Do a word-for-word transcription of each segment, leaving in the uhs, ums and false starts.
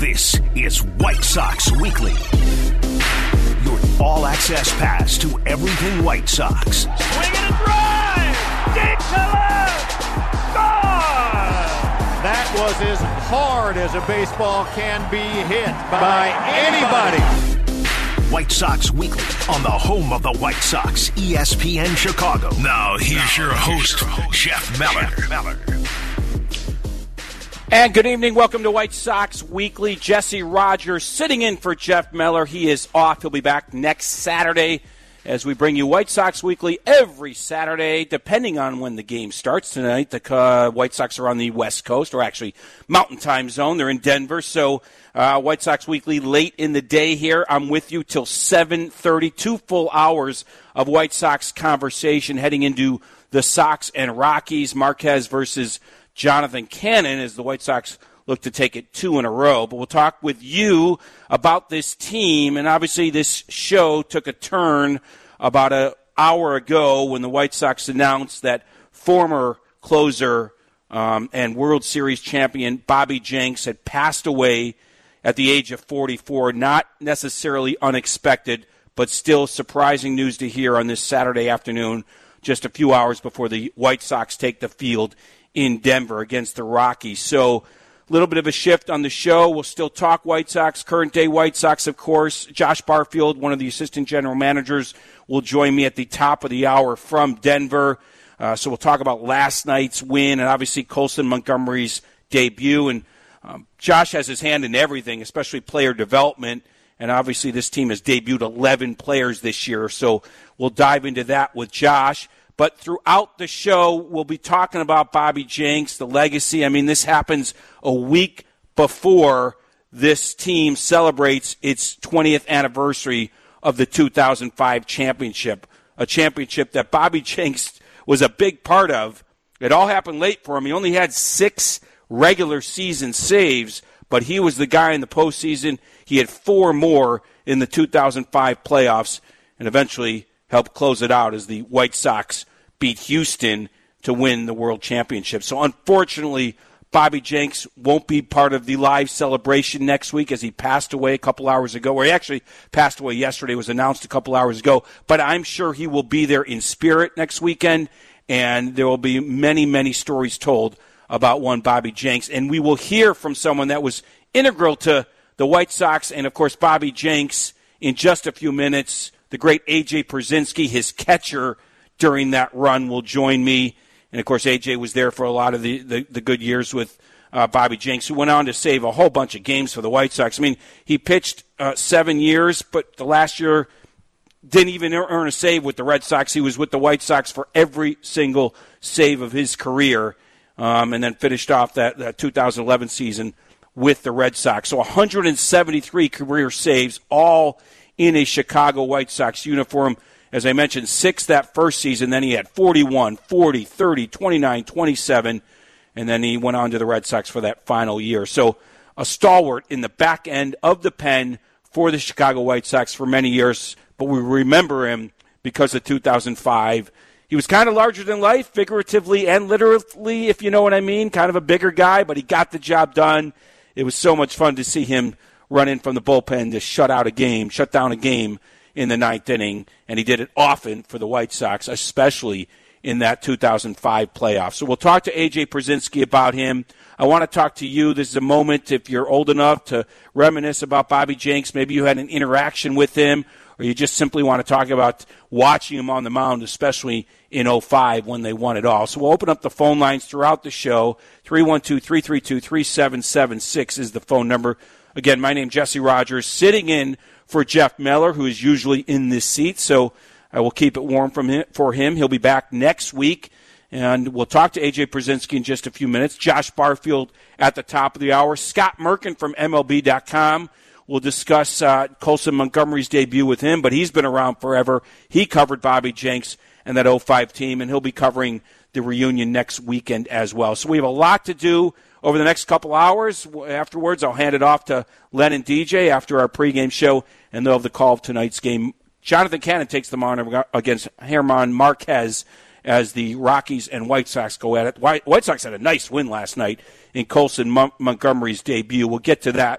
This is White Sox Weekly, your all-access pass to everything White Sox. Swing and a drive! Deep to left! Gone! That was as hard as a baseball can be hit by anybody. White Sox Weekly on the home of the White Sox, E S P N Chicago. Now here's your host, Jeff Meller. And good evening. Welcome to White Sox Weekly. Jesse Rogers sitting in for Jeff Meller. He is off. He'll be back next Saturday as we bring you White Sox Weekly every Saturday, depending on when the game starts tonight. The uh, White Sox are on the West Coast, or actually Mountain Time Zone. They're in Denver. So uh, White Sox Weekly late in the day here. I'm with you till seven thirty, two full hours of White Sox conversation heading into the Sox and Rockies. Marquez versus Jonathan Cannon as the White Sox look to take it two in a row. But we'll talk with you about this team. And obviously this show took a turn about an hour ago when the White Sox announced that former closer um, and World Series champion Bobby Jenks had passed away at the age of forty-four. Not necessarily unexpected, but still surprising news to hear on this Saturday afternoon, just a few hours before the White Sox take the field in Denver against the Rockies. So a little bit of a shift on the show. We'll still talk White Sox, current-day White Sox, of course. Josh Barfield, one of the assistant general managers, will join me at the top of the hour from Denver. Uh, so we'll talk about last night's win and obviously Colson Montgomery's debut. And um, Josh has his hand in everything, especially player development. And obviously this team has debuted eleven players this year. So we'll dive into that with Josh. But throughout the show, we'll be talking about Bobby Jenks, the legacy. I mean, this happens a week before this team celebrates its twentieth anniversary of the two thousand five championship, a championship that Bobby Jenks was a big part of. It all happened late for him. He only had six regular season saves, but he was the guy in the postseason. He had four more in the two thousand five playoffs, and eventually helped close it out as the White Sox beat Houston to win the World Championship. So unfortunately, Bobby Jenks won't be part of the live celebration next week as he passed away a couple hours ago, or he actually passed away yesterday, was announced a couple hours ago. But I'm sure he will be there in spirit next weekend, and there will be many, many stories told about one Bobby Jenks. And we will hear from someone that was integral to the White Sox and, of course, Bobby Jenks in just a few minutes. The great A J Pierzynski, his catcher during that run, will join me. And, of course, A J was there for a lot of the, the, the good years with uh, Bobby Jenks, who went on to save a whole bunch of games for the White Sox. I mean, he pitched uh, seven years, but the last year didn't even earn a save with the Red Sox. He was with the White Sox for every single save of his career, um, and then finished off that, that two thousand eleven season with the Red Sox. So one hundred seventy-three career saves, all in a Chicago White Sox uniform. As I mentioned, six that first season. Then he had forty-one, forty, thirty, twenty-nine, twenty-seven, and then he went on to the Red Sox for that final year. So a stalwart in the back end of the pen for the Chicago White Sox for many years, but we remember him because of two thousand five. He was kind of larger than life, figuratively and literally, if you know what I mean, kind of a bigger guy, but he got the job done. It was so much fun to see him run in from the bullpen to shut out a game, shut down a game in the ninth inning, and he did it often for the White Sox, especially in that two thousand five playoff. So we'll talk to A J Pierzynski about him. I want to talk to you. This is a moment, if you're old enough, to reminisce about Bobby Jenks. Maybe you had an interaction with him, or you just simply want to talk about watching him on the mound, especially in oh five when they won it all. So we'll open up the phone lines throughout the show. three one two, three three two, three seven seven six is the phone number. Again, my name's Jesse Rogers, sitting in for Jeff Meller, who is usually in this seat, so I will keep it warm from him, for him. He'll be back next week, and we'll talk to A J Pierzynski in just a few minutes. Josh Barfield at the top of the hour. Scott Merkin from M L B dot com. We'll discuss uh, Colson Montgomery's debut with him, but he's been around forever. He covered Bobby Jenks and that oh five team, and he'll be covering the reunion next weekend as well. So we have a lot to do over the next couple hours. Afterwards, I'll hand it off to Len and D J after our pregame show, and they'll have the call of tonight's game. Jonathan Cannon takes them on against German Marquez as the Rockies and White Sox go at it. White Sox had a nice win last night in Colson Mon- Montgomery's debut. We'll get to that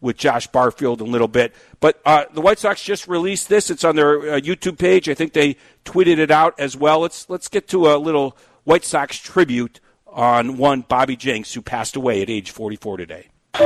with Josh Barfield in a little bit. But uh, the White Sox just released this. It's on their uh, YouTube page. I think they tweeted it out as well. Let's let's get to a little White Sox tribute on one Bobby Jenks, who passed away at age forty-four today. Game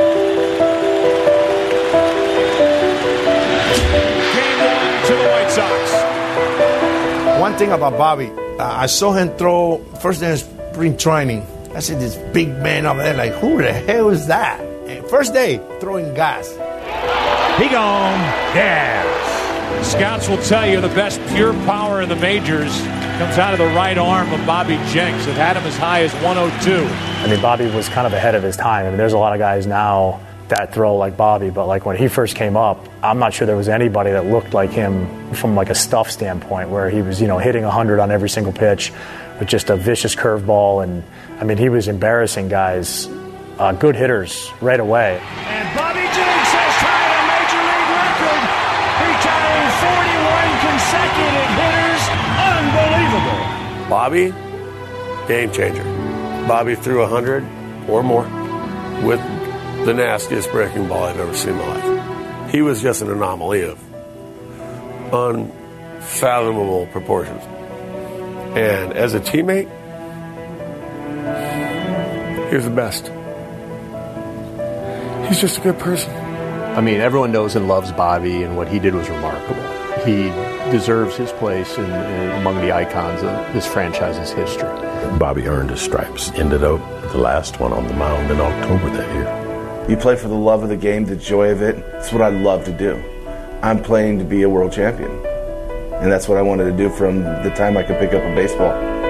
one to the White Sox. One thing about Bobby, uh, I saw him throw first day in spring training. I said, this big man over there, like, who the hell is that? And first day, throwing gas. He gone gas. Scouts will tell you the best pure power in the majors comes out of the right arm of Bobby Jenks. It had him as high as one oh two. I mean, Bobby was kind of ahead of his time. I mean, there's a lot of guys now that throw like Bobby, but like when he first came up, I'm not sure there was anybody that looked like him from like a stuff standpoint, where he was, you know, hitting one hundred on every single pitch with just a vicious curveball. And I mean, he was embarrassing guys, uh, good hitters right away. And Bobby Jenks has tied a major league record, retiring forty-one consecutive hitters. Unbelievable. Bobby, game changer. Bobby threw one hundred or more with the nastiest breaking ball I've ever seen in my life. He was just an anomaly of unfathomable proportions. And as a teammate, he was the best. He's just a good person. I mean, everyone knows and loves Bobby, and what he did was remarkable. He deserves his place in, in, among the icons of this franchise's history. Bobby earned his stripes. Ended up the last one on the mound in October that year. You play for the love of the game, the joy of it. It's what I love to do. I'm playing to be a world champion. And that's what I wanted to do from the time I could pick up a baseball.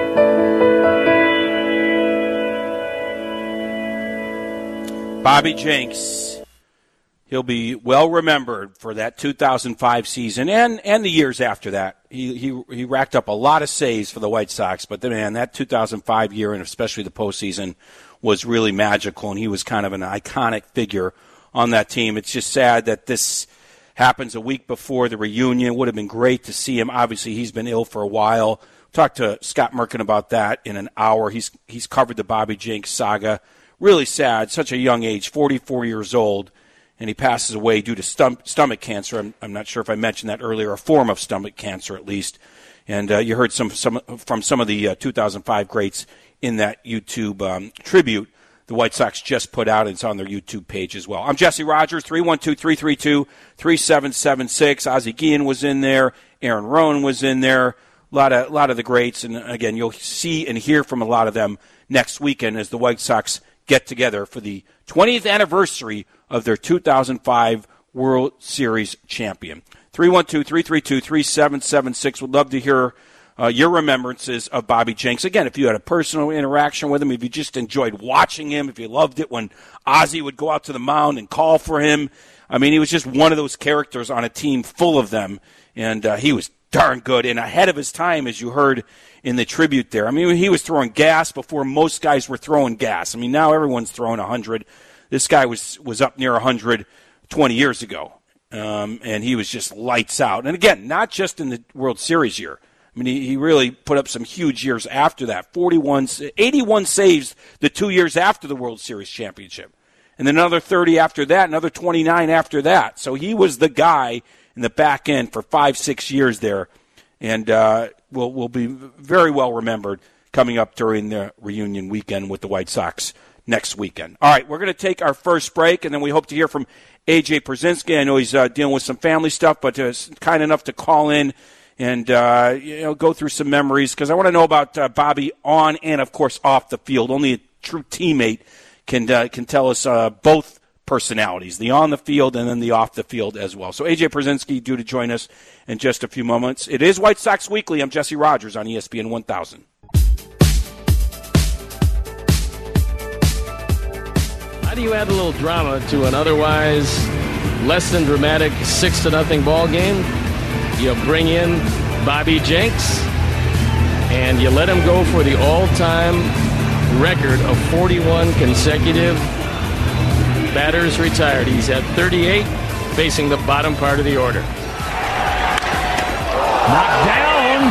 Bobby Jenks, he'll be well remembered for that two thousand five season and, and the years after that. He, he he racked up a lot of saves for the White Sox, but the, man, that two thousand five year and especially the postseason was really magical, and he was kind of an iconic figure on that team. It's just sad that this happens a week before the reunion. It would have been great to see him. Obviously, he's been ill for a while. Talked to Scott Merkin about that in an hour. He's he's covered the Bobby Jenks saga. Really sad, such a young age, forty-four years old, and he passes away due to stom- stomach cancer. I'm, I'm not sure if I mentioned that earlier, a form of stomach cancer at least. And uh, you heard some, some from some of the uh, two thousand five greats in that YouTube um, tribute the White Sox just put out. It's on their YouTube page as well. I'm Jesse Rogers, three one two, three three two, three seven seven six. Ozzie Guillen was in there. Aaron Rowan was in there. A lot of, a lot of the greats. And, again, you'll see and hear from a lot of them next weekend as the White Sox get together for the twentieth anniversary of their two thousand five World Series champion. three one two, three three two, three seven seven six. Would love to hear uh, your remembrances of Bobby Jenks. Again, if you had a personal interaction with him, if you just enjoyed watching him, if you loved it when Ozzie would go out to the mound and call for him. I mean, he was just one of those characters on a team full of them, and uh, he was darn good and ahead of his time, as you heard in the tribute there. I mean, he was throwing gas before most guys were throwing gas. I mean, now everyone's throwing one hundred. This guy was, was up near one hundred twenty years ago, um, and he was just lights out. And, again, not just in the World Series year. I mean, he, he really put up some huge years after that. forty-one, eighty-one saves the two years after the World Series championship. And then another thirty after that, another twenty-nine after that. So he was the guy in the back end for five, six years there. And uh, will will be very well remembered coming up during the reunion weekend with the White Sox next weekend. All right, we're going to take our first break, and then we hope to hear from A J Pierzynski. I know he's uh, dealing with some family stuff, but uh, kind enough to call in and uh, you know go through some memories, because I want to know about uh, Bobby on and, of course, off the field. Only a true teammate can uh, can tell us uh, both personalities, the on the field and then the off the field as well. So A J Pierzynski due to join us in just a few moments. It is White Sox Weekly. I'm Jesse Rogers on E S P N one thousand. How do you add a little drama to an otherwise less than dramatic six to nothing ball game? You bring in Bobby Jenks and you let him go for the all-time record of forty-one consecutive batters retired. He's at thirty-eight, facing the bottom part of the order. Knocked down.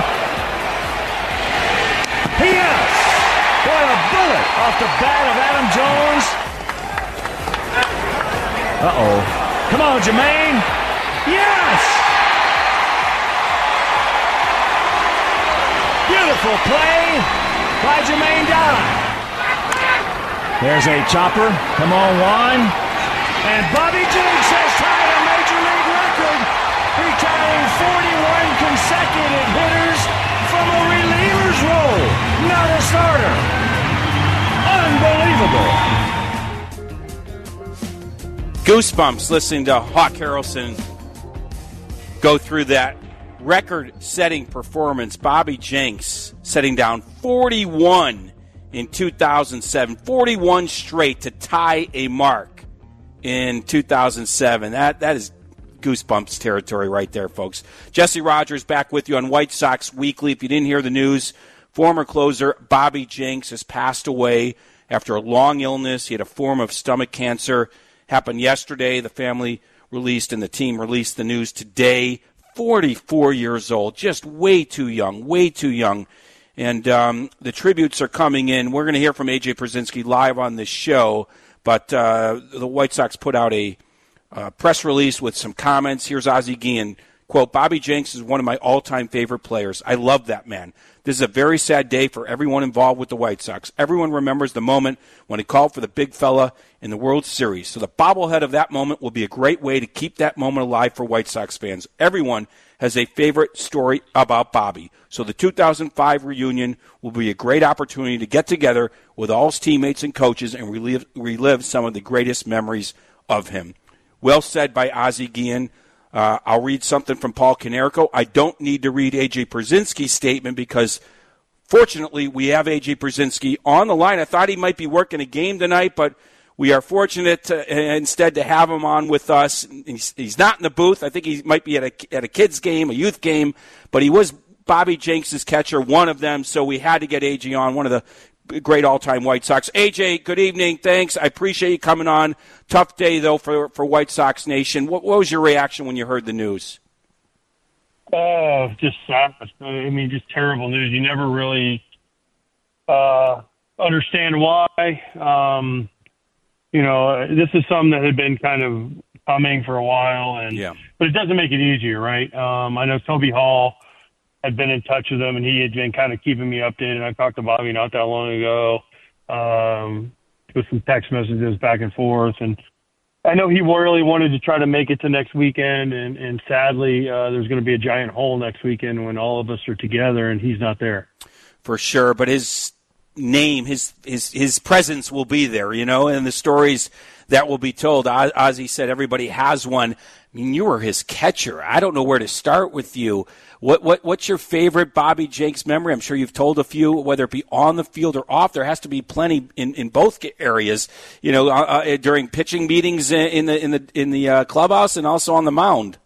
Yes! What a bullet off the bat of Adam Jones. Uh-oh. Come on, Jermaine. Yes! Beautiful play by Jermaine Dye. There's a chopper. Come on, Juan. And Bobby Jenks has tied a Major League record, retiring forty-one consecutive hitters from a reliever's role, not a starter. Unbelievable. Goosebumps listening to Hawk Harrelson go through that record-setting performance. Bobby Jenks setting down forty-one in two thousand seven, forty-one straight to tie a mark in two thousand seven. That that is goosebumps territory right there, folks. Jesse Rogers back with you on White Sox Weekly. If you didn't hear the news, former closer Bobby Jenks has passed away after a long illness. He had a form of stomach cancer. Happened yesterday. The family released and the team released the news today. forty-four years old, just way too young, way too young. And um, the tributes are coming in. We're going to hear from A J Pierzynski live on this show, but uh, the White Sox put out a uh, press release with some comments. Here's Ozzie Guillen. Quote, Bobby Jenks is one of my all-time favorite players. I love that man. This is a very sad day for everyone involved with the White Sox. Everyone remembers the moment when he called for the big fella in the World Series. So the bobblehead of that moment will be a great way to keep that moment alive for White Sox fans. Everyone has a favorite story about Bobby. So the two thousand five reunion will be a great opportunity to get together with all his teammates and coaches and relive, relive some of the greatest memories of him. Well said by Ozzie Guillen. Uh, I'll read something from Paul Konerko. I don't need to read A J Pierzynski's statement because, fortunately, we have A J Pierzynski on the line. I thought he might be working a game tonight, but we are fortunate to, uh, instead to have him on with us. He's, he's not in the booth. I think he might be at a, at a kid's game, a youth game, but he was Bobby Jenks' catcher, one of them, so we had to get A J on, one of the great all-time White Sox. A J, good evening. Thanks. I appreciate you coming on. Tough day, though, for, for White Sox Nation. What, what was your reaction when you heard the news? Oh, just sad. I mean, just terrible news. You never really uh, understand why. Um, you know, this is something that had been kind of coming for a while, and yeah. but it doesn't make it easier, right? Um, I know Toby Hall had been in touch with him, and he had been kind of keeping me updated. I talked to Bobby not that long ago um, with some text messages back and forth. And I know he really wanted to try to make it to next weekend, and, and sadly, uh, there's going to be a giant hole next weekend when all of us are together, and he's not there. For sure, but his name, his his his presence will be there, you know, and the stories that will be told. Ozzie said everybody has one. I mean, you were his catcher. I don't know where to start with you. What what what's your favorite Bobby Jenks memory? I'm sure you've told a few, whether it be on the field or off. There has to be plenty in, in both areas. You know, uh, uh, during pitching meetings in the in the in the uh, clubhouse and also on the mound.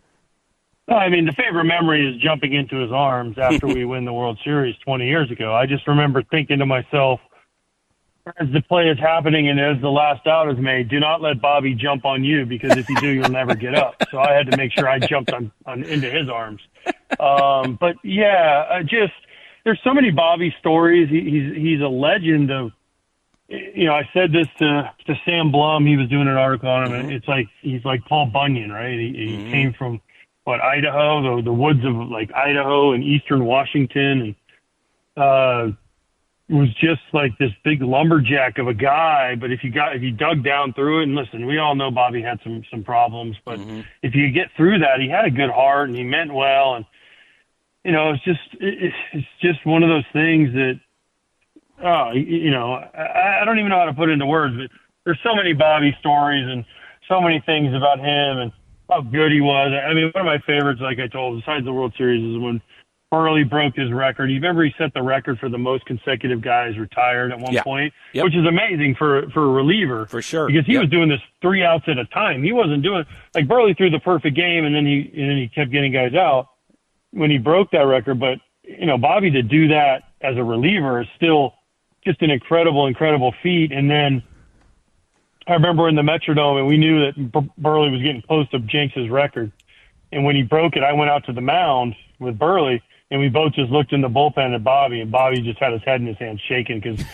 I mean, the favorite memory is jumping into his arms after we win the World Series twenty years ago. I just remember thinking to myself, as the play is happening and as the last out is made, do not let Bobby jump on you, because if you do, you'll never get up. So I had to make sure I jumped on, on into his arms. Um, but yeah, I just there's so many Bobby stories. He, he's he's a legend of. You know, I said this to to Sam Blum. He was doing an article on him. And it's like he's like Paul Bunyan, right? He, he mm-hmm. came from what Idaho, the the woods of like Idaho and eastern Washington, and uh, was just like this big lumberjack of a guy. But if you got if you dug down through it, and listen, we all know Bobby had some some problems, but mm-hmm. if you get through that, he had a good heart and he meant well. And you know, it's just it, it's just one of those things that. Oh, you know, I, I don't even know how to put it into words, but there's so many Bobby stories and so many things about him and how good he was. I mean, one of my favorites, like I told, besides the World Series, is when Burley broke his record. You remember he set the record for the most consecutive guys retired at one yeah. point, yep. which is amazing for for a reliever. For sure. Because he yep. was doing this three outs at a time. He wasn't doing – like Burley threw the perfect game, and then he and then he kept getting guys out when he broke that record. But, you know, Bobby to do that as a reliever is still – just an incredible, incredible feat. And then I remember in the Metrodome, and we knew that Bur- Burley was getting close to Jenks's record. And when he broke it, I went out to the mound with Burley, and we both just looked in the bullpen at Bobby, and Bobby just had his head in his hands shaking because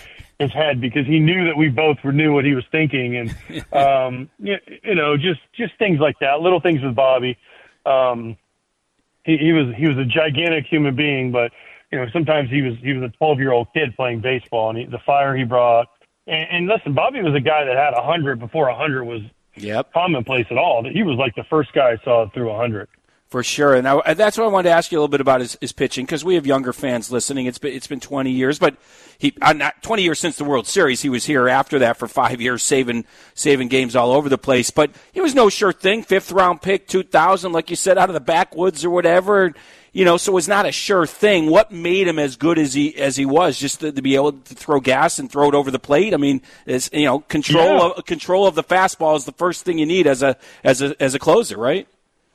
his head because he knew that we both knew what he was thinking, and um, you, you know, just just things like that, little things with Bobby. Um, he, he was he was a gigantic human being, but you know, sometimes he was he was a twelve-year-old kid playing baseball, and he, the fire he brought. And, and listen, Bobby was a guy that had a hundred before a hundred was yep. commonplace at all. He was like the first guy I saw through a hundred. For sure, and I, that's what I wanted to ask you a little bit about his, his pitching, because we have younger fans listening. It's been it's been twenty years, but he uh, not twenty years since the World Series. He was here after that for five years, saving saving games all over the place. But it was no sure thing. Fifth round pick, two thousand, like you said, out of the backwoods or whatever. You know, so it was not a sure thing. What made him as good as he as he was? Just to, to be able to throw gas and throw it over the plate. I mean, is you know control yeah. of, control of the fastball is the first thing you need as a as a as a closer, right?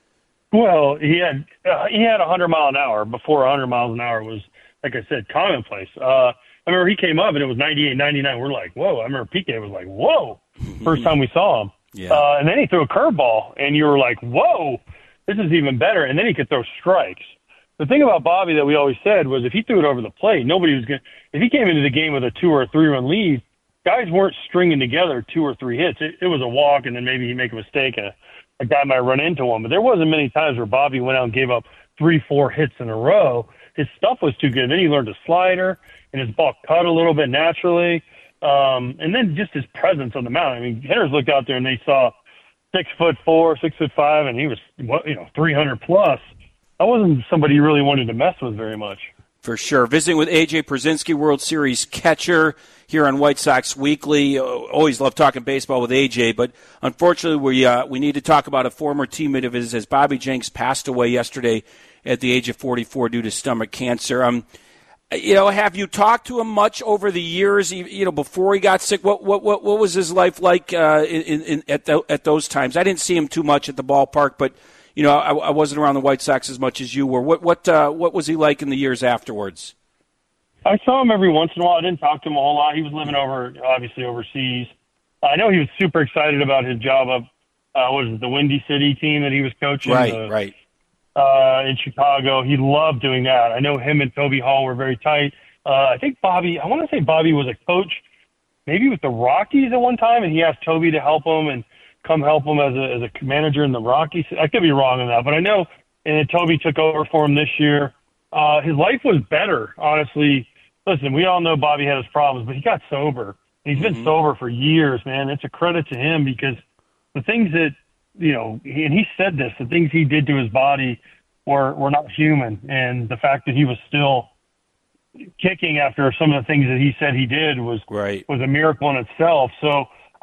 Well, he had uh, he had a hundred mile an hour before a hundred miles an hour was, like I said, commonplace. Uh, I remember he came up and it was ninety-eight, ninety-nine. We're like, whoa! I remember P K was like, whoa! First time we saw him. Yeah. Uh, and then he threw a curveball, and you were like, whoa! This is even better. And then he could throw strikes. The thing about Bobby that we always said was if he threw it over the plate, nobody was going to – if he came into the game with a two- or a three-run lead, guys weren't stringing together two or three hits. It, it was a walk, and then maybe he'd make a mistake, and a, a guy might run into him. But there wasn't many times where Bobby went out and gave up three, four hits in a row. His stuff was too good. Then he learned a slider, and his ball cut a little bit naturally. Um, and then just his presence on the mound. I mean, hitters looked out there, and they saw six foot four, six foot five, and he was, you know, three hundred plus. I wasn't somebody you really wanted to mess with very much. For sure. Visiting with A J Pierzynski, World Series catcher here on White Sox Weekly. Always love talking baseball with A J, but unfortunately we uh, we need to talk about a former teammate of his as Bobby Jenks passed away yesterday at the age of forty-four due to stomach cancer. Um, you know, have you talked to him much over the years? You know, before he got sick, what what what, what was his life like uh, in, in at the, at those times? I didn't see him too much at the ballpark, but you know, I, I wasn't around the White Sox as much as you were. What what uh, what was he like in the years afterwards? I saw him every once in a while. I didn't talk to him a whole lot. He was living over, obviously, overseas. I know he was super excited about his job of, uh, what was it, the Windy City team that he was coaching? Right, uh, right. Uh, in Chicago. He loved doing that. I know him and Toby Hall were very tight. Uh, I think Bobby, I want to say Bobby was a coach maybe with the Rockies at one time, and he asked Toby to help him and come help him as a as a manager in the Rockies. I could be wrong on that, but I know, and then Toby took over for him this year. Uh, his life was better, honestly. Listen, we all know Bobby had his problems, but he got sober. He's been mm-hmm. sober for years, man. It's a credit to him because the things that, you know, he, and he said this, the things he did to his body were, were not human. And the fact that he was still kicking after some of the things that he said he did was, right. was a miracle in itself. So,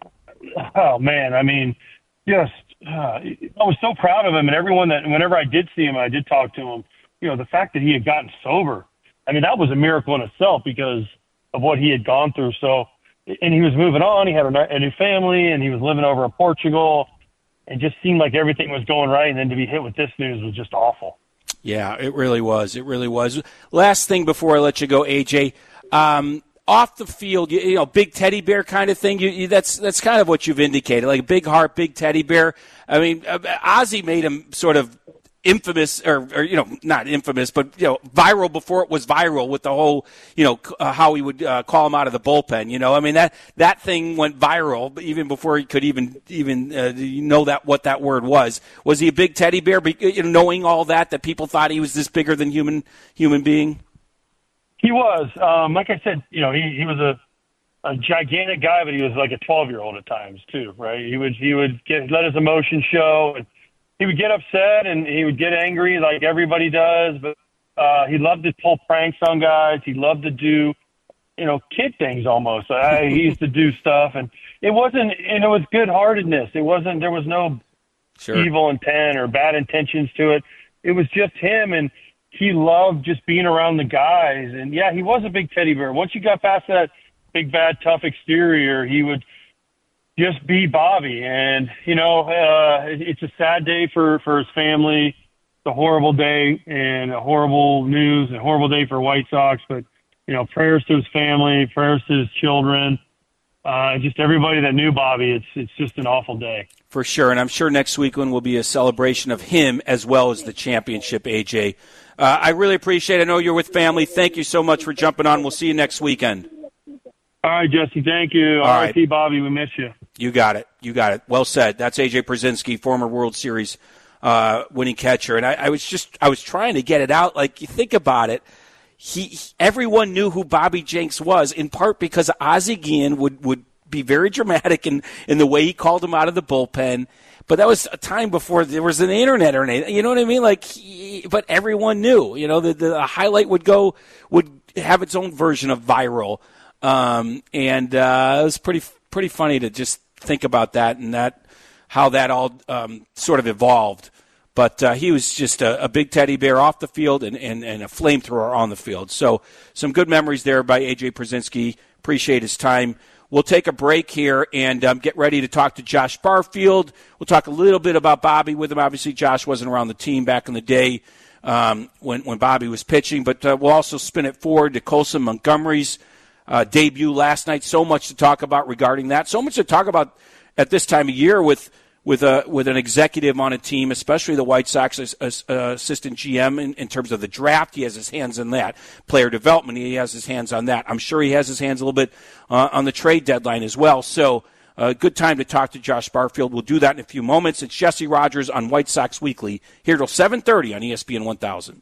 oh, man, I mean, just uh, I was so proud of him. And everyone that, whenever I did see him, I did talk to him, you know, the fact that he had gotten sober, I mean, that was a miracle in itself because of what he had gone through. So, and he was moving on. He had a new family, and he was living over in Portugal. It just seemed like everything was going right, and then to be hit with this news was just awful. Yeah, it really was. It really was. Last thing before I let you go, A J, um, off the field, you, you know, big teddy bear kind of thing. You, you, that's that's kind of what you've indicated, like a big heart, big teddy bear. I mean, Ozzie made him sort of infamous, or, or, you know, not infamous, but, you know, viral before it was viral with the whole, you know, uh, how he would uh, call him out of the bullpen. You know, I mean, that, that thing went viral even before he could even, even uh, know that, what that word was. Was he a big teddy bear, you know, knowing all that, that people thought he was this bigger than human, human being? He was. Um, like I said, you know, he, he was a, a gigantic guy, but he was like a twelve-year-old at times, too, right? He would, he would get, let his emotions show, and he would get upset and he would get angry like everybody does, but uh, he loved to pull pranks on guys. He loved to do, you know, kid things almost. Uh, he used to do stuff, and it wasn't, and it was good-heartedness. It wasn't, there was no sure. evil intent or bad intentions to it. It was just him, and he loved just being around the guys. And, yeah, he was a big teddy bear. Once you got past that big, bad, tough exterior, he would – just be Bobby. And, you know, uh, it's a sad day for, for his family. It's a horrible day and a horrible news, a horrible day for White Sox. But, you know, prayers to his family, prayers to his children, uh, just everybody that knew Bobby. It's it's just an awful day. For sure. And I'm sure next weekend will be a celebration of him as well as the championship, A J. Uh, I really appreciate it. I know you're with family. Thank you so much for jumping on. We'll see you next weekend. All right, Jesse, thank you. All R I P right. Bobby, we miss you. You got it. You got it. Well said. That's A J Pierzynski, former World Series uh, winning catcher. And I, I was just I was trying to get it out. Like, you think about it. He, he everyone knew who Bobby Jenks was, in part because Ozzie Guillen would, would be very dramatic in, in the way he called him out of the bullpen. But that was a time before there was an internet or anything. You know what I mean? Like, he, but everyone knew. You know, the, the highlight would go would have its own version of viral. Um, and uh, it was pretty pretty funny to just think about that and that how that all um, sort of evolved. But uh, he was just a, a big teddy bear off the field and, and, and a flamethrower on the field. So some good memories there by A J Pierzynski. Appreciate his time. We'll take a break here and um, get ready to talk to Josh Barfield. We'll talk a little bit about Bobby with him. Obviously, Josh wasn't around the team back in the day um, when, when Bobby was pitching. But uh, we'll also spin it forward to Colson Montgomery's Uh, debut last night. So much to talk about regarding that. So much to talk about at this time of year with with a with an executive on a team, especially the White Sox as, as uh, assistant G M in, in terms of the draft. He has his hands in that. Player development, he has his hands on that. I'm sure he has his hands a little bit uh, on the trade deadline as well. So a uh, good time to talk to Josh Barfield. We'll do that in a few moments. It's Jesse Rogers on White Sox Weekly, here till seven thirty on E S P N one thousand.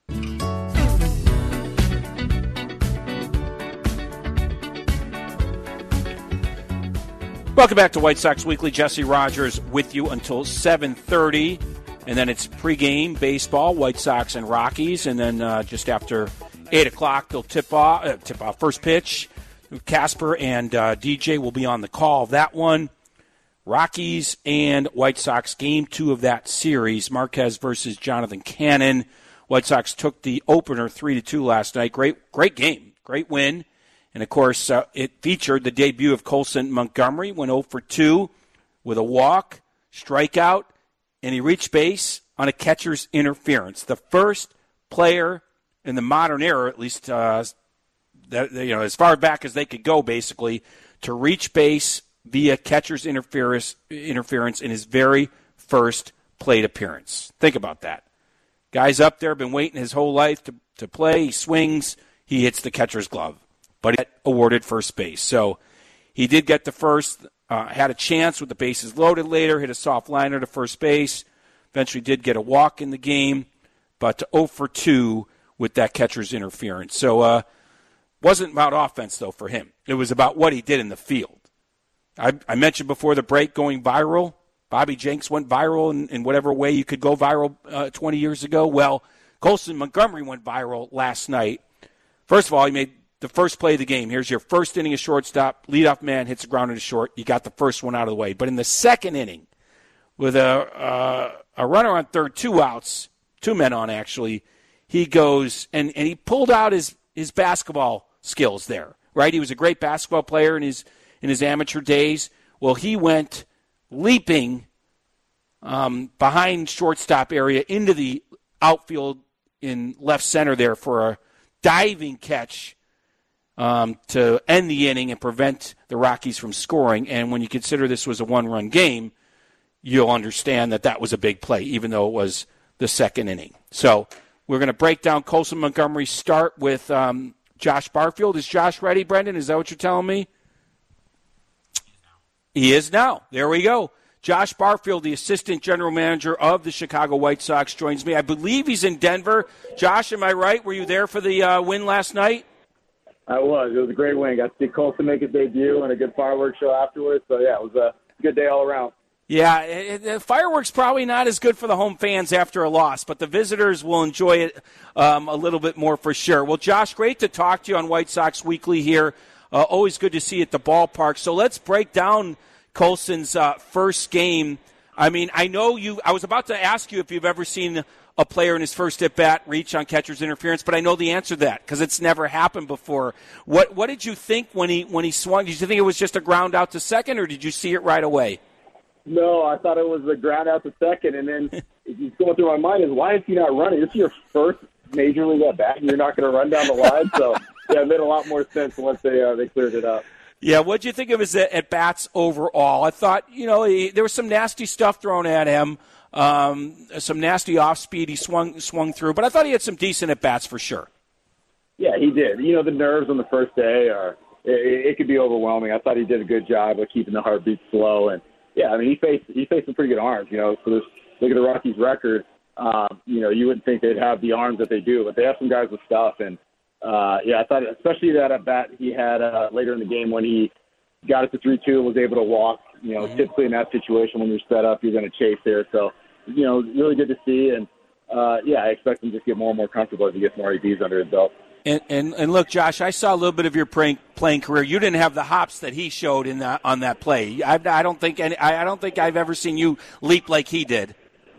Welcome back to White Sox Weekly. Jesse Rogers with you until seven thirty, and then it's pregame baseball, White Sox and Rockies, and then uh, just after eight o'clock they'll tip off, uh, tip off first pitch. Casper and uh, D J will be on the call of that one. Rockies and White Sox, game two of that series, Marquez versus Jonathan Cannon. White Sox took the opener three to two last night. Great, great game, great win. And, of course, uh, it featured the debut of Colson Montgomery, went oh for two with a walk, strikeout, and he reached base on a catcher's interference. The first player in the modern era, at least uh, that, you know, as far back as they could go, basically, to reach base via catcher's interference, interference in his very first plate appearance. Think about that. Guy's up there, been waiting his whole life to, to play. He swings, he hits the catcher's glove. But he awarded first base. So he did get the first, uh, had a chance with the bases loaded later, hit a soft liner to first base, eventually did get a walk in the game, but oh for two with that catcher's interference. So uh wasn't about offense, though, for him. It was about what he did in the field. I, I mentioned before the break going viral. Bobby Jenks went viral in, in whatever way you could go viral uh, twenty years ago. Well, Colson Montgomery went viral last night. First of all, he made the first play of the game. Here's your first inning of shortstop. Leadoff man hits the ground into short. You got the first one out of the way. But in the second inning, with a uh, a runner on third, two outs, two men on actually, he goes and, and he pulled out his, his basketball skills there. Right? He was a great basketball player in his in his amateur days. Well, he went leaping um, behind shortstop area into the outfield in left center there for a diving catch Um, to end the inning and prevent the Rockies from scoring. And when you consider this was a one-run game, you'll understand that that was a big play, even though it was the second inning. So we're going to break down Colson Montgomery's start with um, Josh Barfield. Is Josh ready, Brendan? Is that what you're telling me? He is now. There we go. Josh Barfield, the assistant general manager of the Chicago White Sox, joins me. I believe he's in Denver. Josh, am I right? Were you there for the uh, win last night? I was. It was a great win. Got to see Colson make his debut and a good fireworks show afterwards. So, yeah, it was a good day all around. Yeah, it, it, fireworks probably not as good for the home fans after a loss, but the visitors will enjoy it um, a little bit more for sure. Well, Josh, great to talk to you on White Sox Weekly here. Uh, always good to see you at the ballpark. So let's break down Colson's uh, first game. I mean, I know you – I was about to ask you if you've ever seen – a player in his first at-bat reach on catcher's interference, but I know the answer to that because it's never happened before. What what did you think when he when he swung? Did you think it was just a ground out to second, or did you see it right away? No, I thought it was a ground out to second, and then it's going through my mind is why is he not running? This is your first major league at-bat, and you're not going to run down the line? So, yeah, it made a lot more sense once they, uh, they cleared it up. Yeah, what did you think of his at-bats overall? I thought, you know, he, there was some nasty stuff thrown at him. Um, some nasty off speed he swung swung through, but I thought he had some decent at bats for sure. Yeah, he did. You know, the nerves on the first day are it, it could be overwhelming. I thought he did a good job of keeping the heartbeat slow. And, yeah, I mean, he faced he faced some pretty good arms. You know, so this, look at the Rockies' record. Um, you know, you wouldn't think they'd have the arms that they do, but they have some guys with stuff. And, uh, yeah, I thought especially that at bat he had uh, later in the game when he got it to three two and was able to walk. You know, mm-hmm. typically in that situation when you're set up, you're going to chase there. So, you know, really good to see. And, uh, yeah, I expect him to just get more and more comfortable as he gets more A Bs under his belt. And, and and look, Josh, I saw a little bit of your playing, playing career. You didn't have the hops that he showed in that on that play. I, I don't think any, I don't think I've ever seen you leap like he did.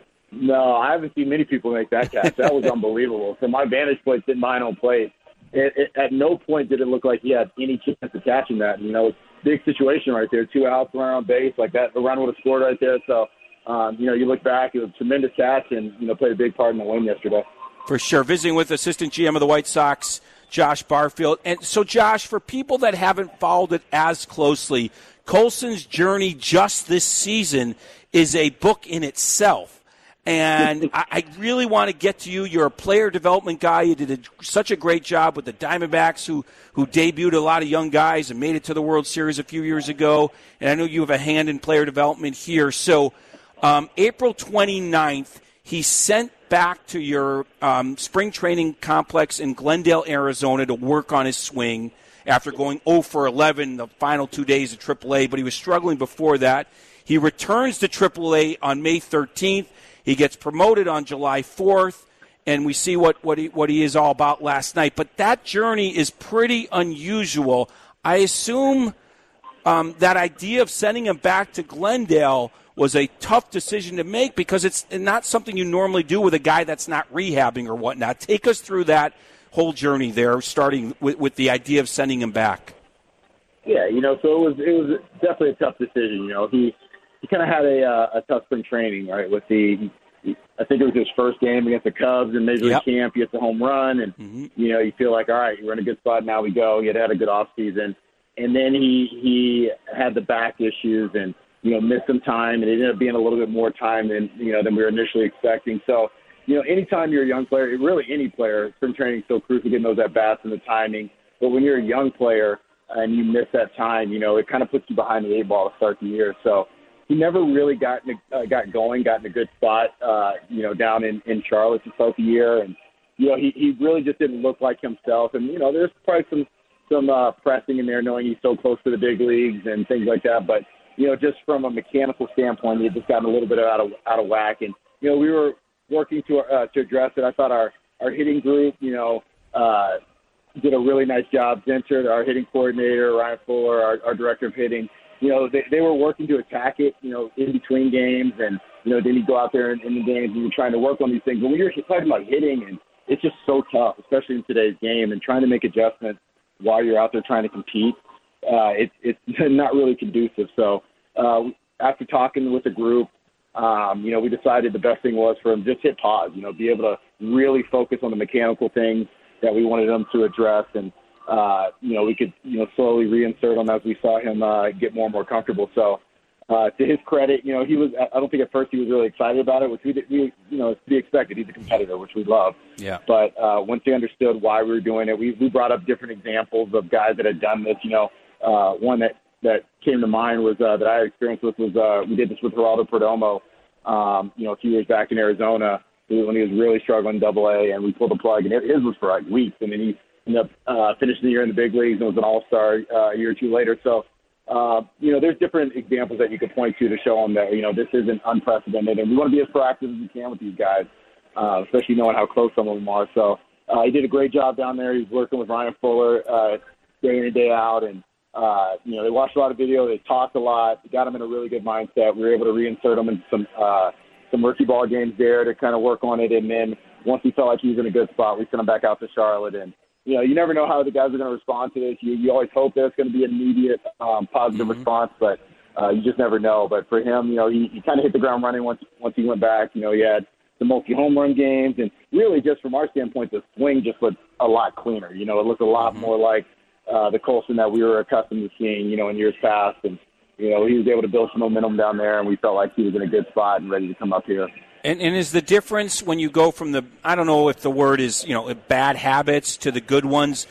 No, I haven't seen many people make that catch. That was unbelievable. From my vantage point, in my own plate, it, it, at no point did it look like he had any chance of catching that. You know, big situation right there. Two outs, run on base, like that. The run would have scored right there. So, um, you know, you look back, it was a tremendous catch, and you know, played a big part in the win yesterday. For sure. Visiting with assistant G M of the White Sox, Josh Barfield. And so, Josh, for people that haven't followed it as closely, Colson's journey just this season is a book in itself. And I, I really want to get to you. You're a player development guy. You did a, such a great job with the Diamondbacks, who, who debuted a lot of young guys and made it to the World Series a few years ago. And I know you have a hand in player development here. So um, April twenty-ninth, he sent back to your um, spring training complex in Glendale, Arizona, to work on his swing after going oh for eleven the final two days of triple A, but he was struggling before that. He returns to triple A on May thirteenth. He gets promoted on July fourth, and we see what, what, he, what he is all about last night. But that journey is pretty unusual. I assume um, that idea of sending him back to Glendale was a tough decision to make because it's not something you normally do with a guy that's not rehabbing or whatnot. Take us through that whole journey there, starting with, with the idea of sending him back. Yeah, you know, so it was it was definitely a tough decision. You know, he he kind of had a uh, a tough spring training, right? With the, I think it was his first game against the Cubs in Major League yep. Camp. He gets a home run, and mm-hmm. you know, you feel like, all right, we're in a good spot. Now we go. He had had a good off season, and then he he had the back issues and, you know, missed some time, and it ended up being a little bit more time than, you know, than we were initially expecting. So, you know, anytime you're a young player, really any player, spring training is so crucial, getting those at-bats and the timing. But when you're a young player and you miss that time, you know, it kind of puts you behind the eight ball to start the year. So he never really got in a, uh, got going, got in a good spot, uh, you know, down in, in Charlotte to start the year. And, you know, he, he really just didn't look like himself. And, you know, there's probably some, some uh, pressing in there knowing he's so close to the big leagues and things like that. But, you know, just from a mechanical standpoint, he had just gotten a little bit out of out of whack. And, you know, we were working to uh, to address it. I thought our, our hitting group, you know, uh, did a really nice job. Zinter, our hitting coordinator, Ryan Fuller, our, our director of hitting, you know, they, they were working to attack it, you know, in between games. And, you know, then you go out there in, in the games and you're trying to work on these things. But when you're talking about hitting, and it's just so tough, especially in today's game, and trying to make adjustments while you're out there trying to compete. Uh, it, it's not really conducive. So uh, after talking with the group, um, you know, we decided the best thing was for him just hit pause, you know, be able to really focus on the mechanical things that we wanted him to address. And, uh, you know, we could, you know, slowly reinsert him as we saw him uh, get more and more comfortable. So uh, to his credit, you know, he was, I don't think at first he was really excited about it, which we, we you know, to be expected. He's a competitor, which we love. Yeah. But uh, once he understood why we were doing it, we, we brought up different examples of guys that had done this, you know. Uh, one that, that came to mind was uh, that I had experience with was uh, we did this with Geraldo Perdomo, um, you know, a few years back in Arizona when he was really struggling Double A, and we pulled the plug, and it, his was for like weeks, and then he ended up uh, finishing the year in the big leagues and was an All-Star uh, a year or two later. So, uh, you know, there's different examples that you could point to to show them that, you know, this isn't unprecedented, and we want to be as proactive as we can with these guys, uh, especially knowing how close some of them are. So uh, he did a great job down there. He was working with Ryan Fuller uh, day in and day out, and Uh, you know, they watched a lot of video. They talked a lot. We got them in a really good mindset. We were able to reinsert them into some uh, some rookie ball games there to kind of work on it. And then once we felt like he was in a good spot, we sent him back out to Charlotte. And, you know, you never know how the guys are going to respond to this. You, you always hope there's going to be an immediate um, positive mm-hmm. response, but uh, you just never know. But for him, you know, he, he kind of hit the ground running once once he went back. You know, he had the multi-home run games. And really just from our standpoint, the swing just looked a lot cleaner. You know, it looked a lot mm-hmm. more like Uh, the Colson that we were accustomed to seeing, you know, in years past. And, you know, he was able to build some momentum down there, and we felt like he was in a good spot and ready to come up here. And, and is the difference when you go from the, I don't know if the word is, you know, bad habits to the good ones,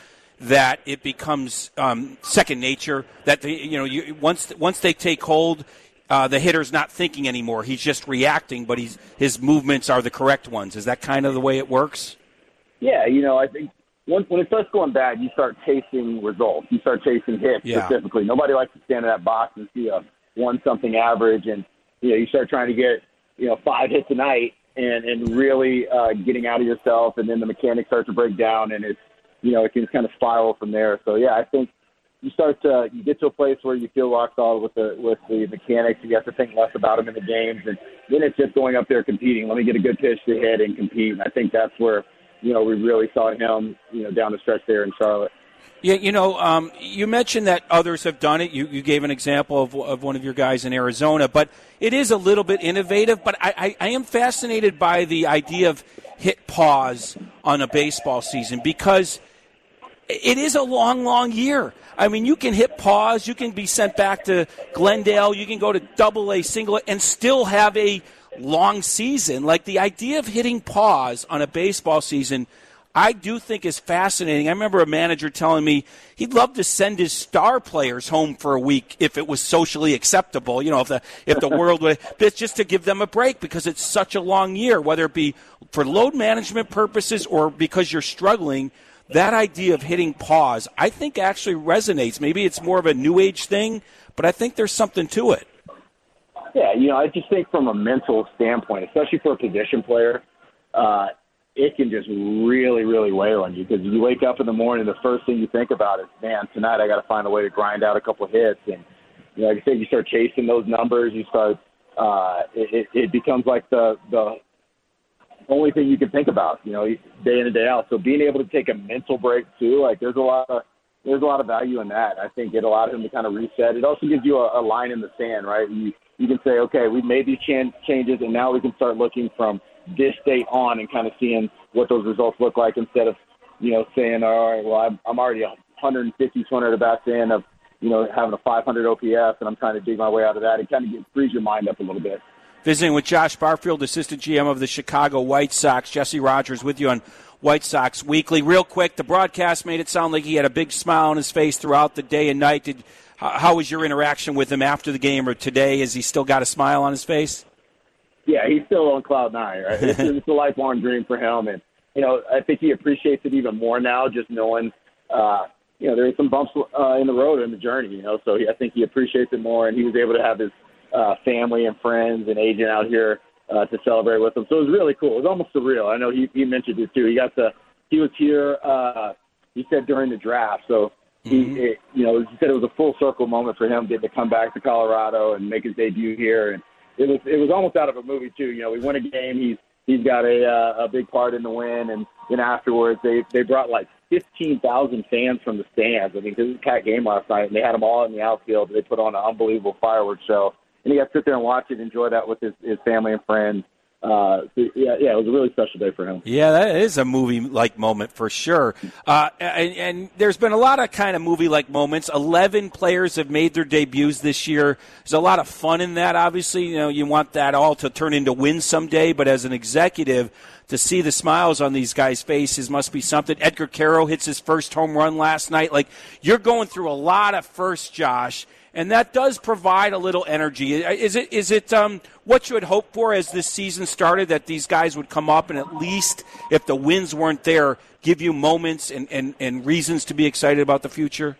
that it becomes um, second nature. That the, you know, you, once once they take hold, uh, the hitter's not thinking anymore. He's just reacting, but he's his movements are the correct ones. Is that kind of the way it works? Yeah, you know, I think when, when it starts going bad, you start chasing results. You start chasing hits yeah. specifically. Nobody likes to stand in that box and see a one-something average, and you know, you start trying to get you know five hits a night and and really uh, getting out of yourself, and then the mechanics start to break down, and it's you know it can kind of spiral from there. So yeah, I think you start to you get to a place where you feel rock solid with the with the mechanics. You have to think less about them in the games, and then it's just going up there competing. Let me get a good pitch to hit and compete. And I think that's where you know we really saw him you know down the stretch there in Charlotte. Yeah, you know, um, you mentioned that others have done it. You, you gave an example of, of one of your guys in Arizona, but it is a little bit innovative. But I, I, I am fascinated by the idea of hit pause on a baseball season because it is a long, long year. I mean, you can hit pause, you can be sent back to Glendale, you can go to double A, single A, and still have a long season. Like the idea of hitting pause on a baseball season, I do think is fascinating. I remember a manager telling me he'd love to send his star players home for a week if it was socially acceptable. You know, if the if the world would, but just to give them a break because it's such a long year, whether it be for load management purposes or because you're struggling. That idea of hitting pause, I think actually resonates. Maybe it's more of a new age thing, but I think there's something to it. Yeah, you know, I just think from a mental standpoint, especially for a position player, uh, it can just really, really weigh on you because you wake up in the morning, the first thing you think about is, man, tonight I got to find a way to grind out a couple of hits. And, you know, like I said, you start chasing those numbers. You start, uh, it, it becomes like the, the only thing you can think about, you know, day in and day out. So being able to take a mental break too, like there's a lot of, there's a lot of value in that. I think it allowed him to kind of reset. It also gives you a, a line in the sand, right? You, you can say, okay, we've made these ch- changes and now we can start looking from this date on and kind of seeing what those results look like instead of, you know, saying, all right, well, I'm, I'm already one fifty, two hundred at bats in of, you know, having a five hundred O P S and I'm trying to dig my way out of that. It kind of frees your mind up a little bit. Visiting with Josh Barfield, assistant G M of the Chicago White Sox. Jesse Rogers with you on White Sox Weekly. Real quick, the broadcast made it sound like he had a big smile on his face throughout the day and night. Did, how was your interaction with him after the game or today? Has he still got a smile on his face? Yeah, he's still on cloud nine, right? It's, it's a lifelong dream for him. And, you know, I think he appreciates it even more now just knowing, uh, you know, there were some bumps uh, in the road in the journey, you know, so he, I think he appreciates it more. And he was able to have his uh, family and friends and agent out here uh, to celebrate with him. So it was really cool. It was almost surreal. I know he, he mentioned it too. He got to, he was here, uh, he said during the draft. So he, mm-hmm. it, you know, he said it was a full circle moment for him getting to come back to Colorado and make his debut here. And it was, it was almost out of a movie too. You know, we win a game. He's, he's got a, uh, a big part in the win. And then afterwards they, they brought like fifteen thousand fans from the stands. I mean, this was a packed game last night and they had them all in the outfield. They put on an unbelievable fireworks show. And he got to sit there and watch it, enjoy that with his, his family and friends. Uh, so yeah, yeah, it was a really special day for him. Yeah, that is a movie-like moment for sure. Uh, and, and there's been a lot of kind of movie-like moments. Eleven players have made their debuts this year. There's a lot of fun in that. Obviously, you know, you want that all to turn into wins someday. But as an executive, to see the smiles on these guys' faces must be something. Edgar Caro hits his first home run last night. Like, you're going through a lot of firsts, Josh. And that does provide a little energy. Is it is it um, what you had hoped for as this season started, that these guys would come up and at least, if the wins weren't there, give you moments and, and, and reasons to be excited about the future?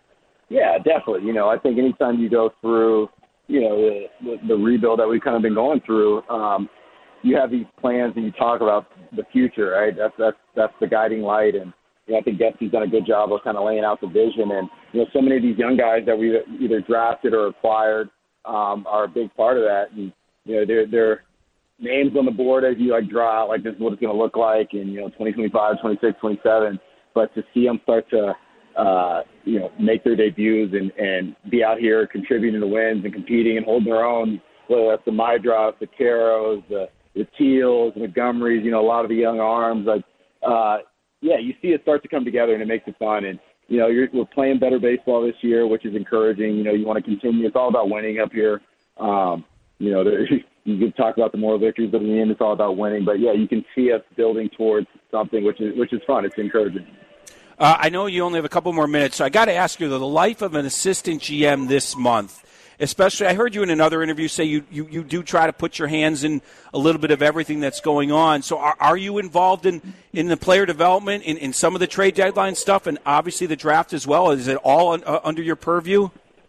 Yeah, definitely. You know, I think anytime you go through, you know, the, the, the rebuild that we've kind of been going through, um, you have these plans and you talk about the future, right? That's that's that's the guiding light. And you know, I think Getsy's done a good job of kind of laying out the vision. And, you know, so many of these young guys that we either drafted or acquired um, are a big part of that. And, you know, they're, they're names on the board as you, like, draw out, like, this is what it's going to look like in, you know, twenty twenty-five, twenty-six, twenty-seven. But to see them start to, uh, you know, make their debuts and, and be out here contributing to wins and competing and holding their own, whether that's the Mydrops, the Caros, the, the Teals, the Montgomerys, you know, a lot of the young arms, like, uh, yeah, you see it start to come together and it makes it fun. And, you know, you're, we're playing better baseball this year, which is encouraging. You know, you want to continue. It's all about winning up here. Um, you know, there, you can talk about the moral victories, but in the end, it's all about winning. But, yeah, you can see us building towards something, which is which is fun. It's encouraging. Uh, I know you only have a couple more minutes, so I got to ask you, though, the life of an assistant G M this month, especially, I heard you in another interview say you, you, you do try to put your hands in a little bit of everything that's going on. So are, are you involved in, in the player development, in, in some of the trade deadline stuff, and obviously the draft as well? Is it all un, uh, under your purview?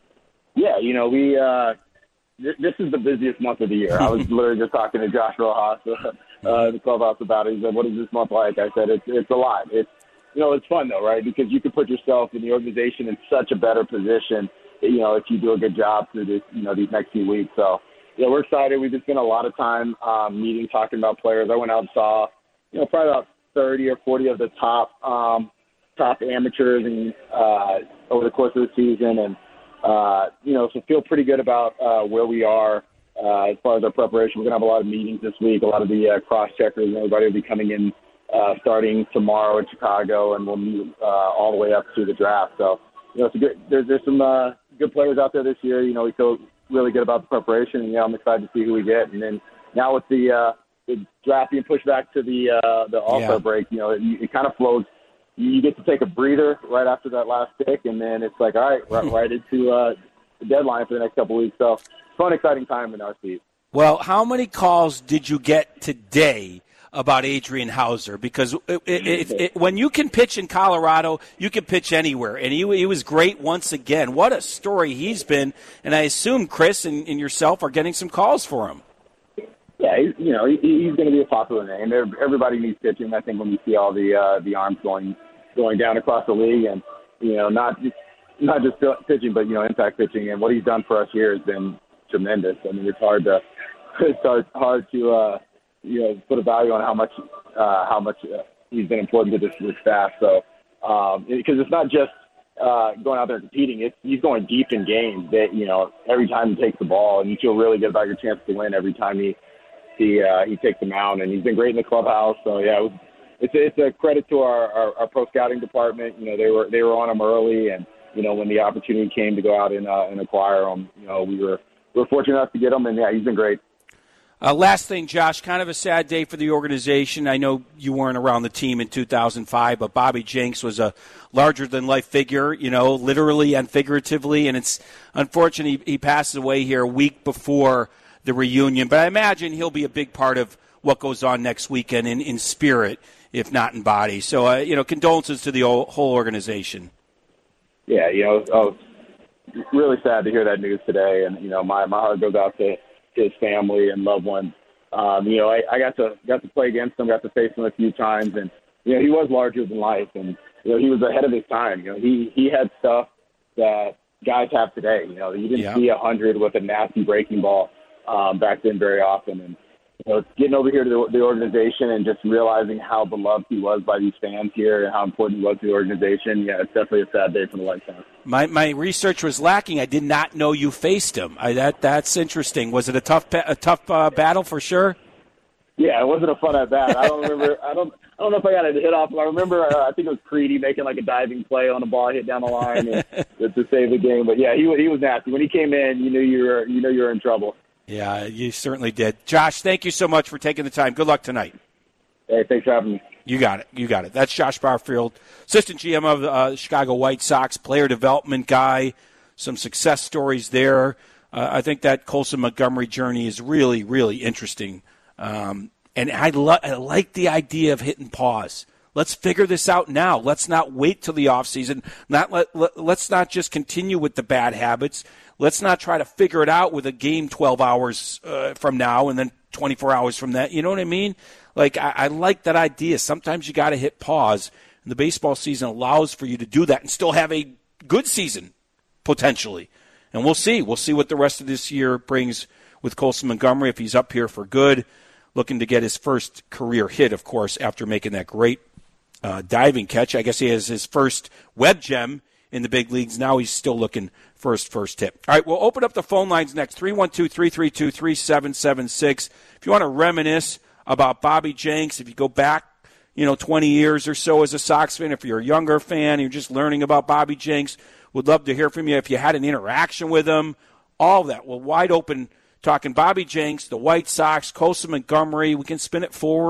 Yeah, you know, we uh, th- this is the busiest month of the year. I was literally just talking to Josh Rojas uh, in the clubhouse about it. He said, what is this month like? I said, it's, it's a lot. It's, you know, it's fun, though, right? Because you can put yourself in the organization in such a better position, you know, if you do a good job through this, you know, these next few weeks. So, yeah, we're excited. We've just spent a lot of time um, meeting, talking about players. I went out and saw, you know, probably about thirty or forty of the top um, top amateurs and uh, over the course of the season. And, uh, you know, so feel pretty good about uh, where we are uh, as far as our preparation. We're going to have a lot of meetings this week. A lot of the uh, cross-checkers and everybody will be coming in uh, starting tomorrow in Chicago, and we'll meet uh, all the way up to the draft. So, you know, it's a good, there's, there's some uh, good players out there this year. You know, we feel really good about the preparation, and, yeah, I'm excited to see who we get. And then now with the, uh, the draft being pushed back to the uh, the All-Star Yeah. break, you know, it, it kind of flows. You get to take a breather right after that last pick, and then it's like, all right, right, right into uh, the deadline for the next couple of weeks. So, fun, exciting time in our seat. Well, how many calls did you get today about Adrian Hauser? Because it, it, it, it, when you can pitch in Colorado, you can pitch anywhere. And he, he was great once again. What a story he's been. And I assume Chris and, and yourself are getting some calls for him. Yeah, he's, you know, he, he's going to be a popular name. Everybody needs pitching. I think when you see all the uh, the arms going going down across the league, and, you know, not just, not just pitching, but, you know, impact pitching. And what he's done for us here has been tremendous. I mean, it's hard to it's hard, hard to uh, you know, put a value on how much uh, how much uh, he's been important to this, this staff. So, um, because it's not just uh, going out there and competing; it's he's going deep in games. That, you know, every time he takes the ball, and you feel really good about your chance to win every time he he uh, he takes the mound. And he's been great in the clubhouse. So yeah, it was, it's it's a credit to our, our, our pro scouting department. You know, they were they were on him early, and, you know, when the opportunity came to go out and uh, and acquire him, you know, we were we were fortunate enough to get him, and yeah, he's been great. Uh, last thing, Josh, kind of a sad day for the organization. I know you weren't around the team in two thousand five, but Bobby Jenks was a larger-than-life figure, you know, literally and figuratively, and it's unfortunate he, he passes away here a week before the reunion. But I imagine he'll be a big part of what goes on next weekend in, in spirit, if not in body. So, uh, you know, condolences to the whole, whole organization. Yeah, you know, I was really sad to hear that news today, and, you know, my, my heart goes out to his family and loved ones. Um, you know, I, I got to got to play against him, got to face him a few times, and, you know, he was larger than life, and, you know, he was ahead of his time. You know, he he had stuff that guys have today. You know, you didn't Yeah. see a hundred with a nasty breaking ball um, back then very often, and, you know, getting over here to the, the organization and just realizing how beloved he was by these fans here and how important he was to the organization. Yeah, it's definitely a sad day for the White Sox. My my research was lacking. I did not know you faced him. I, that that's interesting. Was it a tough a tough uh, battle for sure? Yeah, it wasn't a fun at bat. I don't remember. I don't. I don't know if I got a hit off. I remember. Uh, I think it was Creedy making like a diving play on a ball hit down the line and, to, to save the game. But yeah, he he was nasty. When he came in, you knew you were you knew you were in trouble. Yeah, you certainly did. Josh, thank you so much for taking the time. Good luck tonight. Hey, thanks for having me. You got it. You got it. That's Josh Barfield, assistant G M of the uh, Chicago White Sox, player development guy. Some success stories there. Uh, I think that Colson Montgomery journey is really, really interesting. Um, and I, lo- I like the idea of hitting pause. Let's figure this out now. Let's not wait till the offseason. Not let, let, let's not just continue with the bad habits. Let's not try to figure it out with a game twelve hours uh, from now and then twenty-four hours from that. You know what I mean? Like, I, I like that idea. Sometimes you got to hit pause. And the baseball season allows for you to do that and still have a good season, potentially. And we'll see. We'll see what the rest of this year brings with Colson Montgomery if he's up here for good. Looking to get his first career hit, of course, after making that great uh, diving catch. I guess he has his first web gem in the big leagues. Now he's still looking for his first hit. All right, we'll open up the phone lines next, three one two, three three two, three seven seven six. If you want to reminisce about Bobby Jenks, if you go back, you know, twenty years or so as a Sox fan, if you're a younger fan, you're just learning about Bobby Jenks, would love to hear from you. If you had an interaction with him, all that. We're wide open talking Bobby Jenks, the White Sox, Colson Montgomery. We can spin it forward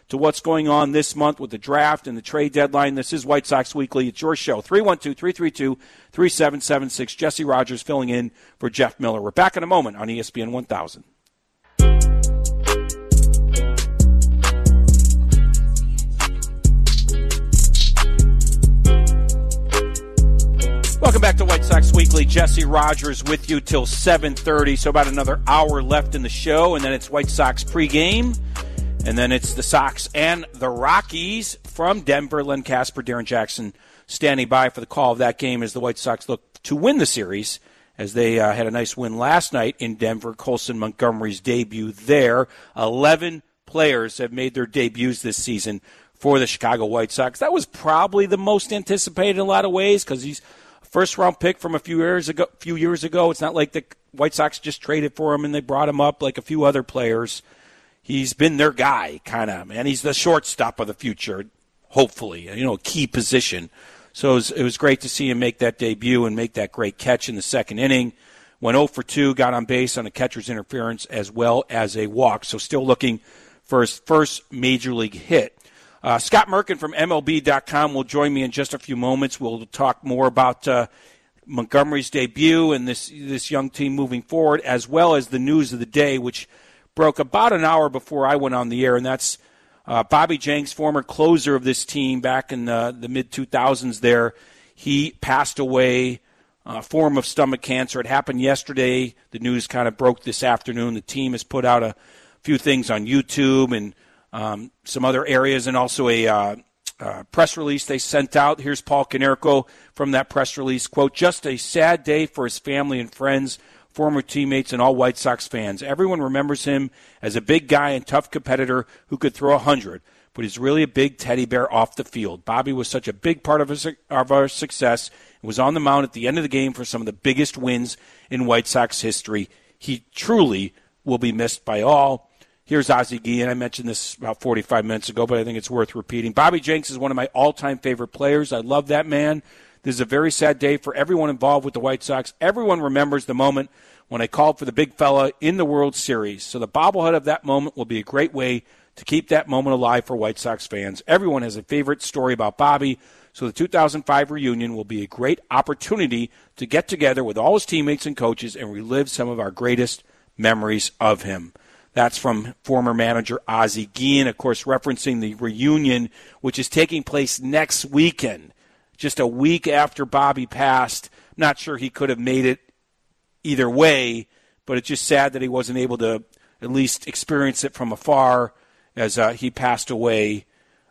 to what's going on this month with the draft and the trade deadline. This is White Sox Weekly. It's your show, three one two, three three two, three seven seven six. Jesse Rogers filling in for Jeff Miller. We're back in a moment on E S P N one thousand. Welcome back to White Sox Weekly. Jesse Rogers with you till seven thirty, so about another hour left in the show, and then it's White Sox pregame, and then it's the Sox and the Rockies from Denver. Len Casper, Darren Jackson standing by for the call of that game as the White Sox look to win the series, as they uh, had a nice win last night in Denver. Colson Montgomery's debut there. Eleven players have made their debuts this season for the Chicago White Sox. That was probably the most anticipated in a lot of ways because he's first-round pick from a few years ago. Few years ago, it's not like the White Sox just traded for him and they brought him up like a few other players. He's been their guy, kind of, and he's the shortstop of the future, hopefully, you know, a key position. So it was, it was great to see him make that debut and make that great catch in the second inning. Went oh for two, got on base on a catcher's interference as well as a walk. So still looking for his first major league hit. Uh, Scott Merkin from M L B dot com will join me in just a few moments. We'll talk more about uh, Montgomery's debut and this this young team moving forward, as well as the news of the day, which broke about an hour before I went on the air, and that's uh, Bobby Jenks, former closer of this team back in uh, the mid two thousands there. He passed away, a uh, form of stomach cancer. It happened yesterday. The news kind of broke this afternoon. The team has put out a few things on YouTube and Um, some other areas, and also a uh, uh, press release they sent out. Here's Paul Konerko from that press release. Quote, just a sad day for his family and friends, former teammates, and all White Sox fans. Everyone remembers him as a big guy and tough competitor who could throw a hundred, but he's really a big teddy bear off the field. Bobby was such a big part of, his, of our success and was on the mound at the end of the game for some of the biggest wins in White Sox history. He truly will be missed by all. Here's Ozzie Guillen. I mentioned this about forty-five minutes ago, but I think it's worth repeating. Bobby Jenks is one of my all-time favorite players. I love that man. This is a very sad day for everyone involved with the White Sox. Everyone remembers the moment when I called for the big fella in the World Series. So the bobblehead of that moment will be a great way to keep that moment alive for White Sox fans. Everyone has a favorite story about Bobby, so the two thousand five reunion will be a great opportunity to get together with all his teammates and coaches and relive some of our greatest memories of him. That's from former manager Ozzie Guillen, of course, referencing the reunion, which is taking place next weekend, just a week after Bobby passed. Not sure he could have made it either way, but it's just sad that he wasn't able to at least experience it from afar as uh, he passed away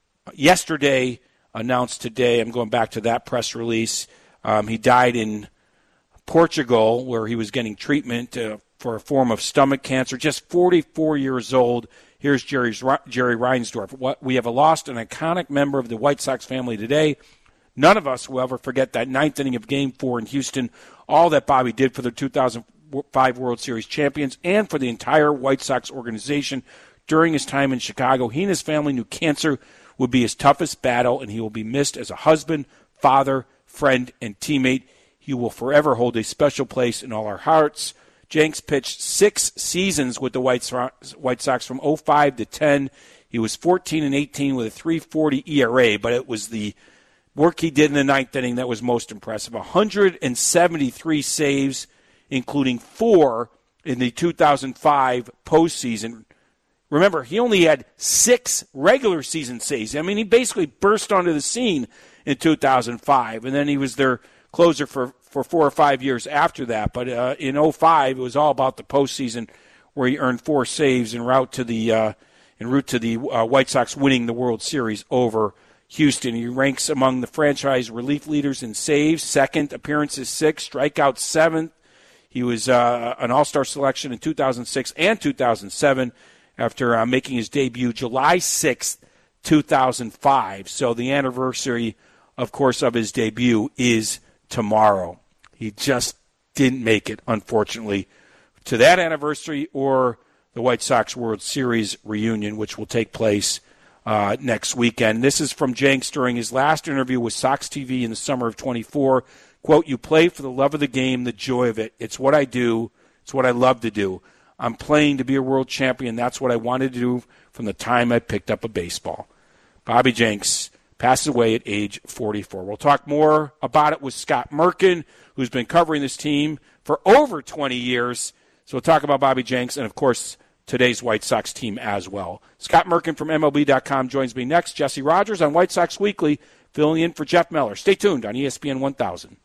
yesterday, announced today. I'm going back to that press release. Um, he died in Portugal, where he was getting treatment uh, for a form of stomach cancer, just forty-four years old. Here's Jerry's, Jerry Reinsdorf. What, we have lost an iconic member of the White Sox family today. None of us will ever forget that ninth inning of Game four in Houston, all that Bobby did for the two thousand five World Series champions and for the entire White Sox organization during his time in Chicago. He and his family knew cancer would be his toughest battle, and he will be missed as a husband, father, friend, and teammate. He will forever hold a special place in all our hearts. Jenks pitched six seasons with the White Sox, White Sox from oh five to ten. He was fourteen and eighteen with a three forty E R A, but it was the work he did in the ninth inning that was most impressive. one hundred seventy-three saves, including four in the two thousand five postseason. Remember, he only had six regular season saves. I mean, he basically burst onto the scene in two thousand five, and then he was their closer for for four or five years after that. But uh, in oh five, it was all about the postseason, where he earned four saves en route to the uh, en route to the uh, White Sox winning the World Series over Houston. He ranks among the franchise relief leaders in saves, second, appearances six, strikeouts seventh. He was uh, an All-Star selection in two thousand six and two thousand seven after uh, making his debut July sixth, two thousand five. So the anniversary, of course, of his debut is tomorrow. He just didn't make it, unfortunately, to that anniversary or the White Sox World Series reunion, which will take place uh, next weekend. This is from Jenks during his last interview with Sox T V in the summer of twenty-four. Quote, "You play for the love of the game, the joy of it. It's what I do. It's what I love to do. I'm playing to be a world champion. That's what I wanted to do from the time I picked up a baseball. Bobby Jenks passes away at age forty-four. We'll talk more about it with Scott Merkin, who's been covering this team for over twenty years. So we'll talk about Bobby Jenks and, of course, today's White Sox team as well. Scott Merkin from M L B dot com joins me next. Jesse Rogers on White Sox Weekly, filling in for Jeff Meller. Stay tuned on E S P N one thousand.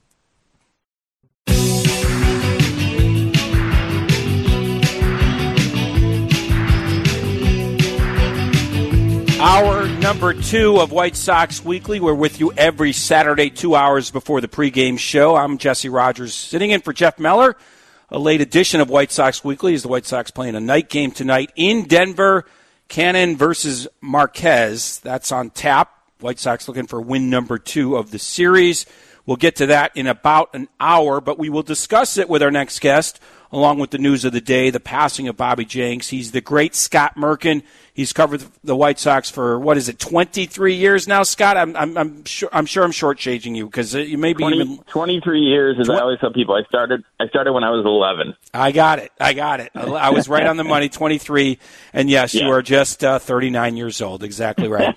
Hour number two of White Sox Weekly. We're with you every Saturday, two hours before the pregame show. I'm Jesse Rogers, sitting in for Jeff Meller. A late edition of White Sox Weekly as the White Sox playing a night game tonight in Denver. Cannon versus Marquez. That's on tap. White Sox looking for win number two of the series. We'll get to that in about an hour, but we will discuss it with our next guest, along with the news of the day, the passing of Bobby Jenks. He's the great Scott Merkin. He's covered the White Sox for, what is it, twenty-three years now, Scott? I'm I'm, I'm sure I'm sure I'm shortchanging you because you may be even twenty-three years. As I always tell people, I started I started when I was eleven. I got it. I got it. I was right on the money, twenty-three. And yes, yeah. You are just uh, thirty-nine years old. Exactly right.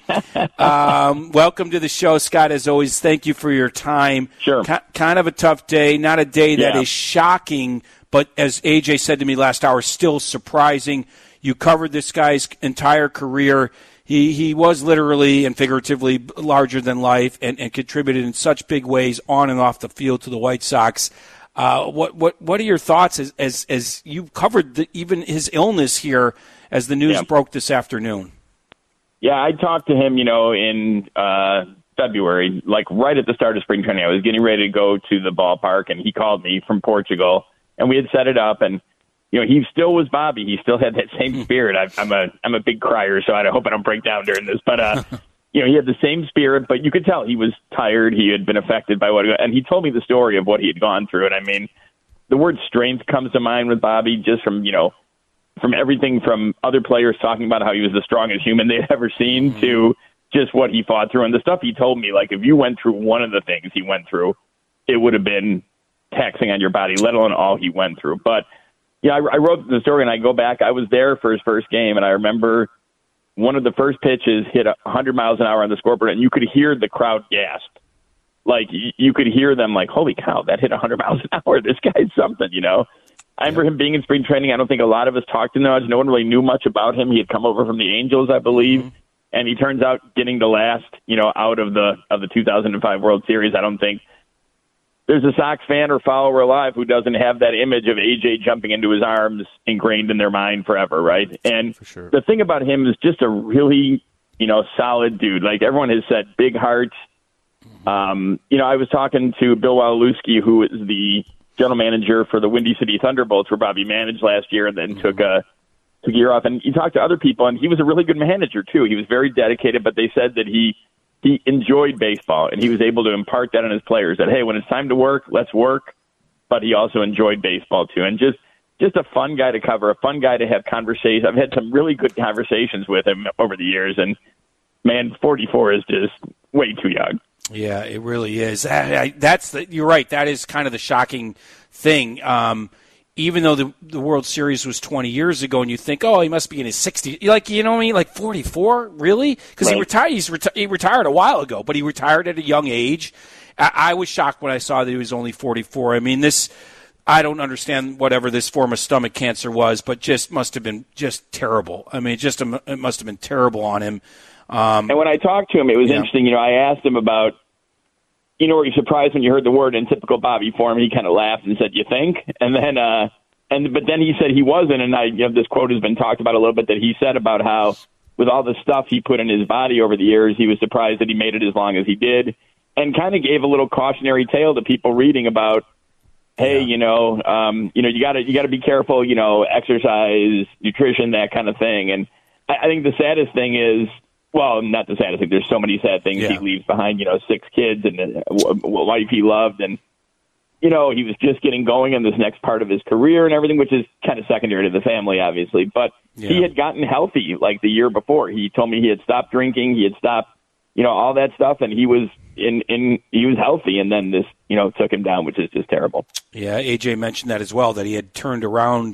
um, welcome to the show, Scott. As always, thank you for your time. Sure. K- kind of a tough day. Not a day that yeah. is shocking, but as A J said to me last hour, still surprising. You covered this guy's entire career. He he was literally and figuratively larger than life and, and contributed in such big ways on and off the field to the White Sox. Uh, what what what are your thoughts as as, as you covered the, even his illness here as the news yeah. broke this afternoon? Yeah, I talked to him, you know, in uh, February, like right at the start of spring training. I was getting ready to go to the ballpark, and he called me from Portugal, and we had set it up, and you know, he still was Bobby. He still had that same spirit. I, I'm a I'm a big crier, so I hope I don't break down during this. But, uh, you know, he had the same spirit, but you could tell he was tired. He had been affected by what, and he told me the story of what he had gone through. And I mean, the word strength comes to mind with Bobby, just from, you know, from everything from other players talking about how he was the strongest human they'd ever seen mm-hmm. to just what he fought through. And the stuff he told me, like, if you went through one of the things he went through, it would have been taxing on your body, let alone all he went through. But yeah, I, I wrote the story, and I go back. I was there for his first game, and I remember one of the first pitches hit one hundred miles an hour on the scoreboard, and you could hear the crowd gasp. Like, you, you could hear them like, holy cow, that hit one hundred miles an hour. This guy's something, you know. I remember him being in spring training. I don't think a lot of us talked to him. No one really knew much about him. He had come over from the Angels, I believe, mm-hmm. and he turns out getting the last, you know, out of the of the two thousand five World Series. I don't think there's a Sox fan or follower alive who doesn't have that image of A J jumping into his arms ingrained in their mind forever, right? And For sure. the thing about him is just a really, you know, solid dude. Like everyone has said, big heart. Um, you know, I was talking to Bill Waliszewski, who is the general manager for the Windy City Thunderbolts, where Bobby managed last year and then mm-hmm. took a took a year off. And you talked to other people, and he was a really good manager, too. He was very dedicated, but they said that he He enjoyed baseball, and he was able to impart that on his players, that, hey, when it's time to work, let's work. But he also enjoyed baseball, too. And just just a fun guy to cover, a fun guy to have conversations. I've had some really good conversations with him over the years, and, man, forty-four is just way too young. Yeah, it really is. I, I, that's the, you're right. That is kind of the shocking thing. Um, even though the, the World Series was twenty years ago, and you think, oh, he must be in his sixties. Like, you know what I mean? Like forty-four? Really? Because right. he retired. He's reti- he retired a while ago, but he retired at a young age. I, I was shocked when I saw that he was only forty-four. I mean, this. I don't understand whatever this form of stomach cancer was, but just must have been just terrible. I mean, just it must have been terrible on him. Um, and when I talked to him, it was yeah. interesting. You know, I asked him about, you know, were you surprised when you heard the word in typical Bobby form? He kind of laughed and said, "You think?" And then, uh, and but then he said he wasn't. And I, you know, this quote has been talked about a little bit, that he said about how, with all the stuff he put in his body over the years, he was surprised that he made it as long as he did, and kind of gave a little cautionary tale to people reading about, hey, yeah. you know, um, you know, you gotta you gotta be careful, you know, exercise, nutrition, that kind of thing. And I, I think the saddest thing is. Well, not the saddest thing. There's so many sad things. Yeah. He leaves behind, you know, six kids and a wife he loved. And, you know, he was just getting going in this next part of his career and everything, which is kind of secondary to the family, obviously. But yeah. he had gotten healthy like the year before. He told me he had stopped drinking. He had stopped, you know, all that stuff. And he was in, in he was healthy. And then this, you know, took him down, which is just terrible. Yeah, A J mentioned that as well, that he had turned around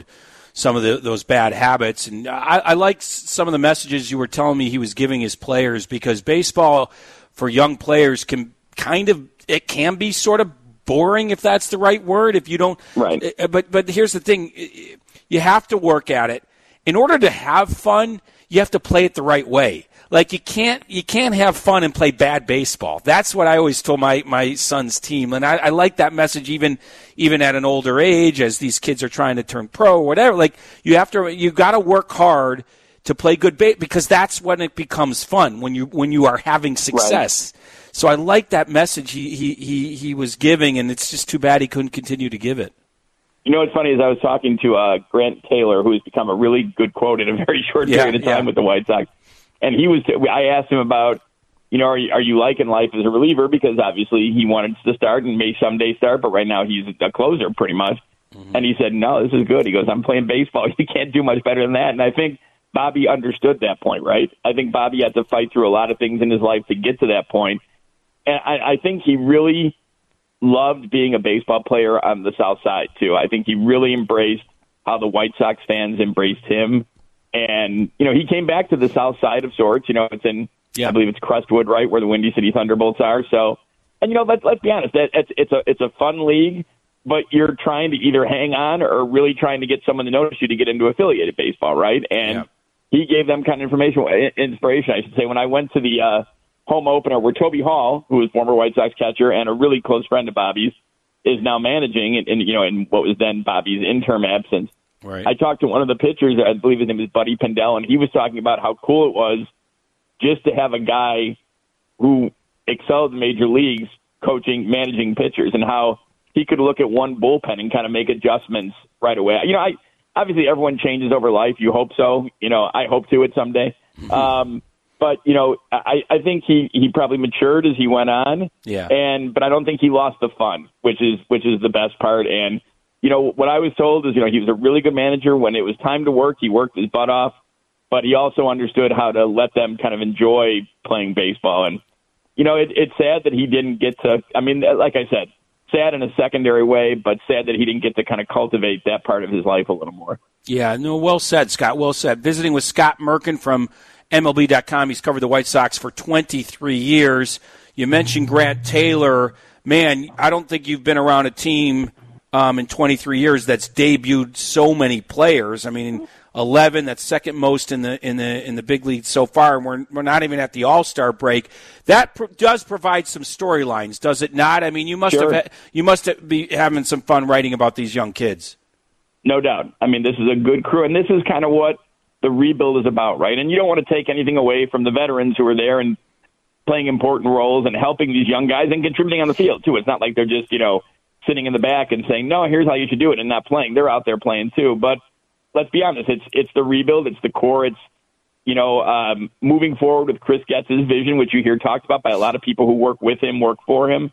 some of the, those bad habits. And I, I like some of the messages you were telling me he was giving his players, because baseball for young players can kind of, it can be sort of boring, if that's the right word, if you don't. Right. But, but here's the thing. You have to work at it. In order to have fun, you have to play it the right way. Like, you can't you can't have fun and play bad baseball. That's what I always told my, my son's team. And I, I like that message even even at an older age, as these kids are trying to turn pro or whatever. Like, you have to you got to work hard to play good base, because that's when it becomes fun, when you when you are having success. Right. So I like that message he, he, he, he was giving, and it's just too bad he couldn't continue to give it. You know what's funny is I was talking to uh, Grant Taylor, who has become a really good quote in a very short yeah, period of time yeah. with the White Sox. And he was, I asked him about, you know, are you, are you liking life as a reliever? Because obviously he wanted to start and may someday start, but right now he's a closer pretty much. Mm-hmm. And he said, no, this is good. He goes, I'm playing baseball. You can't do much better than that. And I think Bobby understood that point, right? I think Bobby had to fight through a lot of things in his life to get to that point. And I, I think he really loved being a baseball player on the South Side, too. I think he really embraced how the White Sox fans embraced him. And, you know, he came back to the South Side of sorts. You know, it's in, yeah. I believe it's Crestwood, right, where the Windy City Thunderbolts are. So, and, you know, let's, let's be honest, that, it's, it's, a, it's a fun league, but you're trying to either hang on or really trying to get someone to notice you to get into affiliated baseball, right? And yeah. he gave them kind of information, inspiration, I should say. When I went to the uh, home opener where Toby Hall, who was former White Sox catcher and a really close friend of Bobby's, is now managing, in, in, you know, in what was then Bobby's interim absence. Right. I talked to one of the pitchers, I believe his name is Buddy Pendel, and he was talking about how cool it was just to have a guy who excelled in major leagues coaching, managing pitchers, and how he could look at one bullpen and kind of make adjustments right away. You know, I obviously everyone changes over life. You hope so. You know, I hope to it someday. Mm-hmm. Um, but, you know, I, I think he, he probably matured as he went on. Yeah. And but I don't think he lost the fun, which is which is the best part. And you know, what I was told is, you know, he was a really good manager. When it was time to work, he worked his butt off, but he also understood how to let them kind of enjoy playing baseball. And, you know, it, it's sad that he didn't get to, I mean, like I said, sad in a secondary way, but sad that he didn't get to kind of cultivate that part of his life a little more. Yeah, no, well said, Scott, well said. Visiting with Scott Merkin from M L B dot com. He's covered the White Sox for twenty-three years. You mentioned Grant Taylor. Man, I don't think you've been around a team Um, in twenty-three years that's debuted so many players. I mean, eleven, that's second most in the in the in the big league so far, and we're we're not even at the All-Star break. That pr- does provide some storylines, does it not? I mean, you must sure. have ha- you must have be having some fun writing about these young kids. No doubt. I mean, this is a good crew, and this is kind of what the rebuild is about, right? And you don't want to take anything away from the veterans who are there and playing important roles and helping these young guys and contributing on the field too. It's not like they're just, you know, sitting in the back and saying, no, here's how you should do it, and not playing. They're out there playing too. But let's be honest, it's it's the rebuild, it's the core, it's, you know, um, moving forward with Chris Getz's vision, which you hear talked about by a lot of people who work with him, work for him.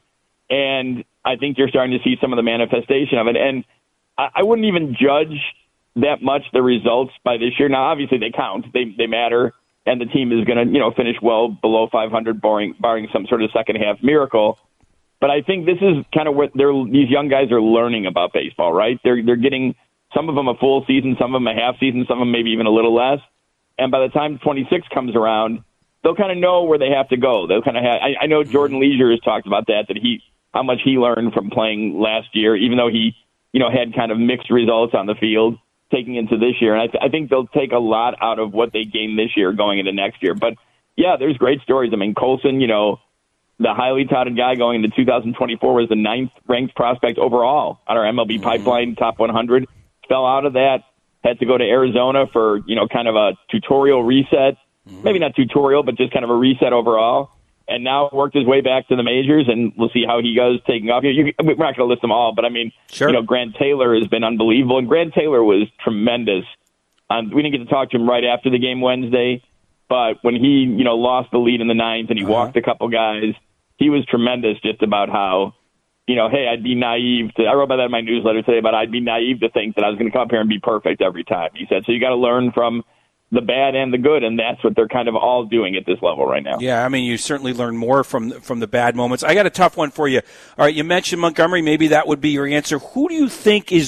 And I think you're starting to see some of the manifestation of it. And I, I wouldn't even judge that much the results by this year. Now, obviously they count, they they matter, and the team is going to, you know, finish well below five hundred, barring, barring some sort of second half miracle. But I think this is kind of what they're, these young guys are learning about baseball, right? They're they're getting, some of them a full season, some of them a half season, some of them maybe even a little less. And by the time twenty-six comes around, they'll kind of know where they have to go. They'll kind of have, I, I know Jordan Leisure has talked about that, that he, how much he learned from playing last year, even though he, you know, had kind of mixed results on the field taking into this year. And I, th- I think they'll take a lot out of what they gained this year going into next year. But yeah, there's great stories. I mean, Colson, you know, the highly touted guy going into two thousand twenty-four was the ninth ranked prospect overall on our M L B pipeline, top one hundred. Fell out of that, had to go to Arizona for, you know, kind of a tutorial reset. Maybe not tutorial, but just kind of a reset overall. And now worked his way back to the majors, and we'll see how he goes taking off. You, you, we're not going to list them all, but I mean, sure. You know, Grant Taylor has been unbelievable, and Grant Taylor was tremendous. Um, we didn't get to talk to him right after the game Wednesday, but when he, you know, lost the lead in the ninth and he uh-huh. walked a couple guys, he was tremendous just about how, you know, hey, I'd be naive to, I wrote about that in my newsletter today, but I'd be naive to think that I was going to come up here and be perfect every time. He said, so you got to learn from the bad and the good, and that's what they're kind of all doing at this level right now. Yeah, I mean, you certainly learn more from from the bad moments. I got a tough one for you. All right, you mentioned Montgomery. Maybe that would be your answer. Who do you think is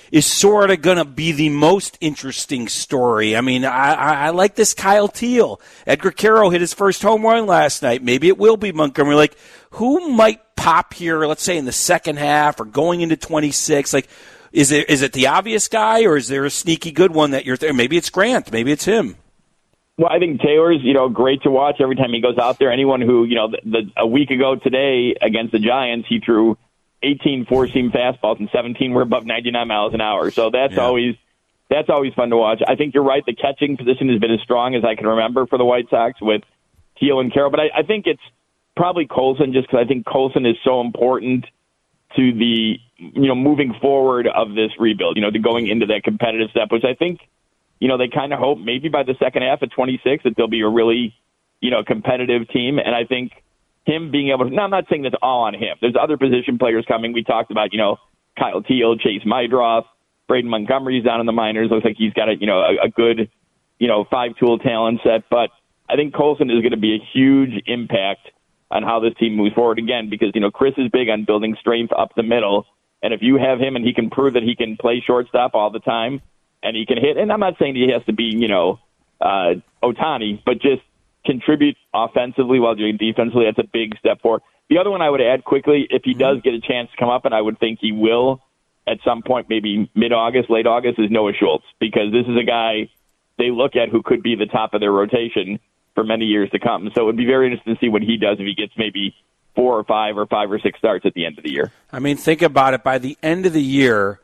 is sort of going to be the most interesting story. I mean, I, I, I like this Kyle Teal. Edgar Caro hit his first home run last night. Maybe it will be Montgomery. Like, who might pop here, let's say in the second half or going into twenty-six? Like, is it is it the obvious guy, or is there a sneaky good one that you're there? Maybe it's Grant. Maybe it's him. Well, I think Taylor's, you know, great to watch every time he goes out there. Anyone who, you know, the, the, a week ago today against the Giants, he threw eighteen four-seam fastballs and seventeen were above ninety-nine miles an hour. So that's yeah. always that's always fun to watch. I think you're right. The catching position has been as strong as I can remember for the White Sox with Teal and Caro. But I, I think it's probably Colson, just because I think Colson is so important to the, you know, moving forward of this rebuild, you know, to going into that competitive step, which I think, you know, they kind of hope maybe by the second half of twenty-six that they'll be a really, you know, competitive team. And I think him being able to, now I'm not saying that's all on him. There's other position players coming. We talked about, you know, Kyle Teal, Chase Mydroff, Braden Montgomery's down in the minors. Looks like he's got a, you know, a, a good, you know, five-tool talent set. But I think Colson is going to be a huge impact on how this team moves forward again, because, you know, Chris is big on building strength up the middle. And if you have him and he can prove that he can play shortstop all the time and he can hit, and I'm not saying he has to be, you know, uh, Ohtani, but just contribute offensively while doing defensively, that's a big step forward. The other one I would add quickly, if he does get a chance to come up, and I would think he will at some point, maybe mid-August, late August, is Noah Schultz, because this is a guy they look at who could be the top of their rotation for many years to come. So it would be very interesting to see what he does if he gets maybe four or five or five or six starts at the end of the year. I mean, think about it. By the end of the year,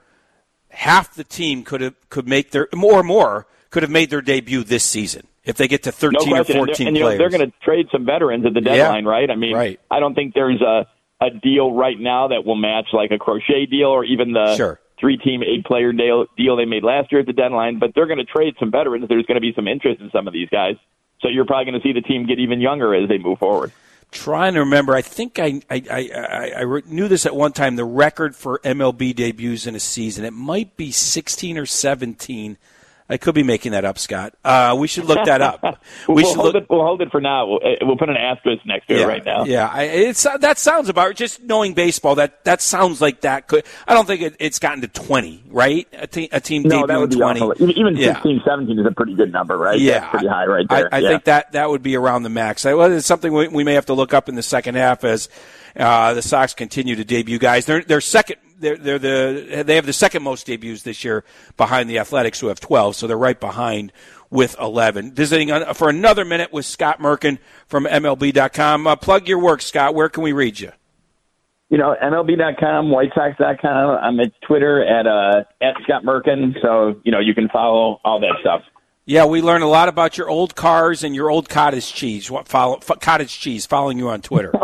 half the team could have could make their more or more could have made their debut this season if they get to thirteen no or fourteen and, and, players. You know, they're going to trade some veterans at the deadline, yeah. right? I mean, right. I don't think there's a a deal right now that will match like a Crochet deal or even the sure. three-team, eight-player deal, deal they made last year at the deadline. But they're going to trade some veterans. There's going to be some interest in some of these guys. So you're probably going to see the team get even younger as they move forward. Trying to remember, I think I, I, I, I knew this at one time, the record for M L B debuts in a season. It might be sixteen or seventeen. I could be making that up, Scott. Uh, we should look that up. we we we'll, should hold look, it, we'll hold it for now. We'll, we'll put an asterisk next to yeah, it right now. Yeah, I, it's that sounds about just knowing baseball. That that sounds like that could. I don't think it, it's gotten to twenty, right? A, te- a team no, debuting twenty. Awful. Even yeah. sixteen, seventeen is a pretty good number, right? Yeah, that's pretty high right there. I, I yeah. think that that would be around the max. I, well, it's something we, we may have to look up in the second half as uh, the Sox continue to debut guys. They're they're second. They're, they're the they have the second most debuts this year behind the Athletics, who have twelve, so they're right behind with eleven. Visiting on, for another minute with Scott Merkin from M L B dot com. Uh, plug your work, Scott. Where can we read you? You know, M L B dot com, White Sox dot com. I'm at Twitter at uh, at Scott Merkin, so you know you can follow all that stuff. Yeah, we learned a lot about your old cars and your old cottage cheese. What follow f- cottage cheese? Following you on Twitter.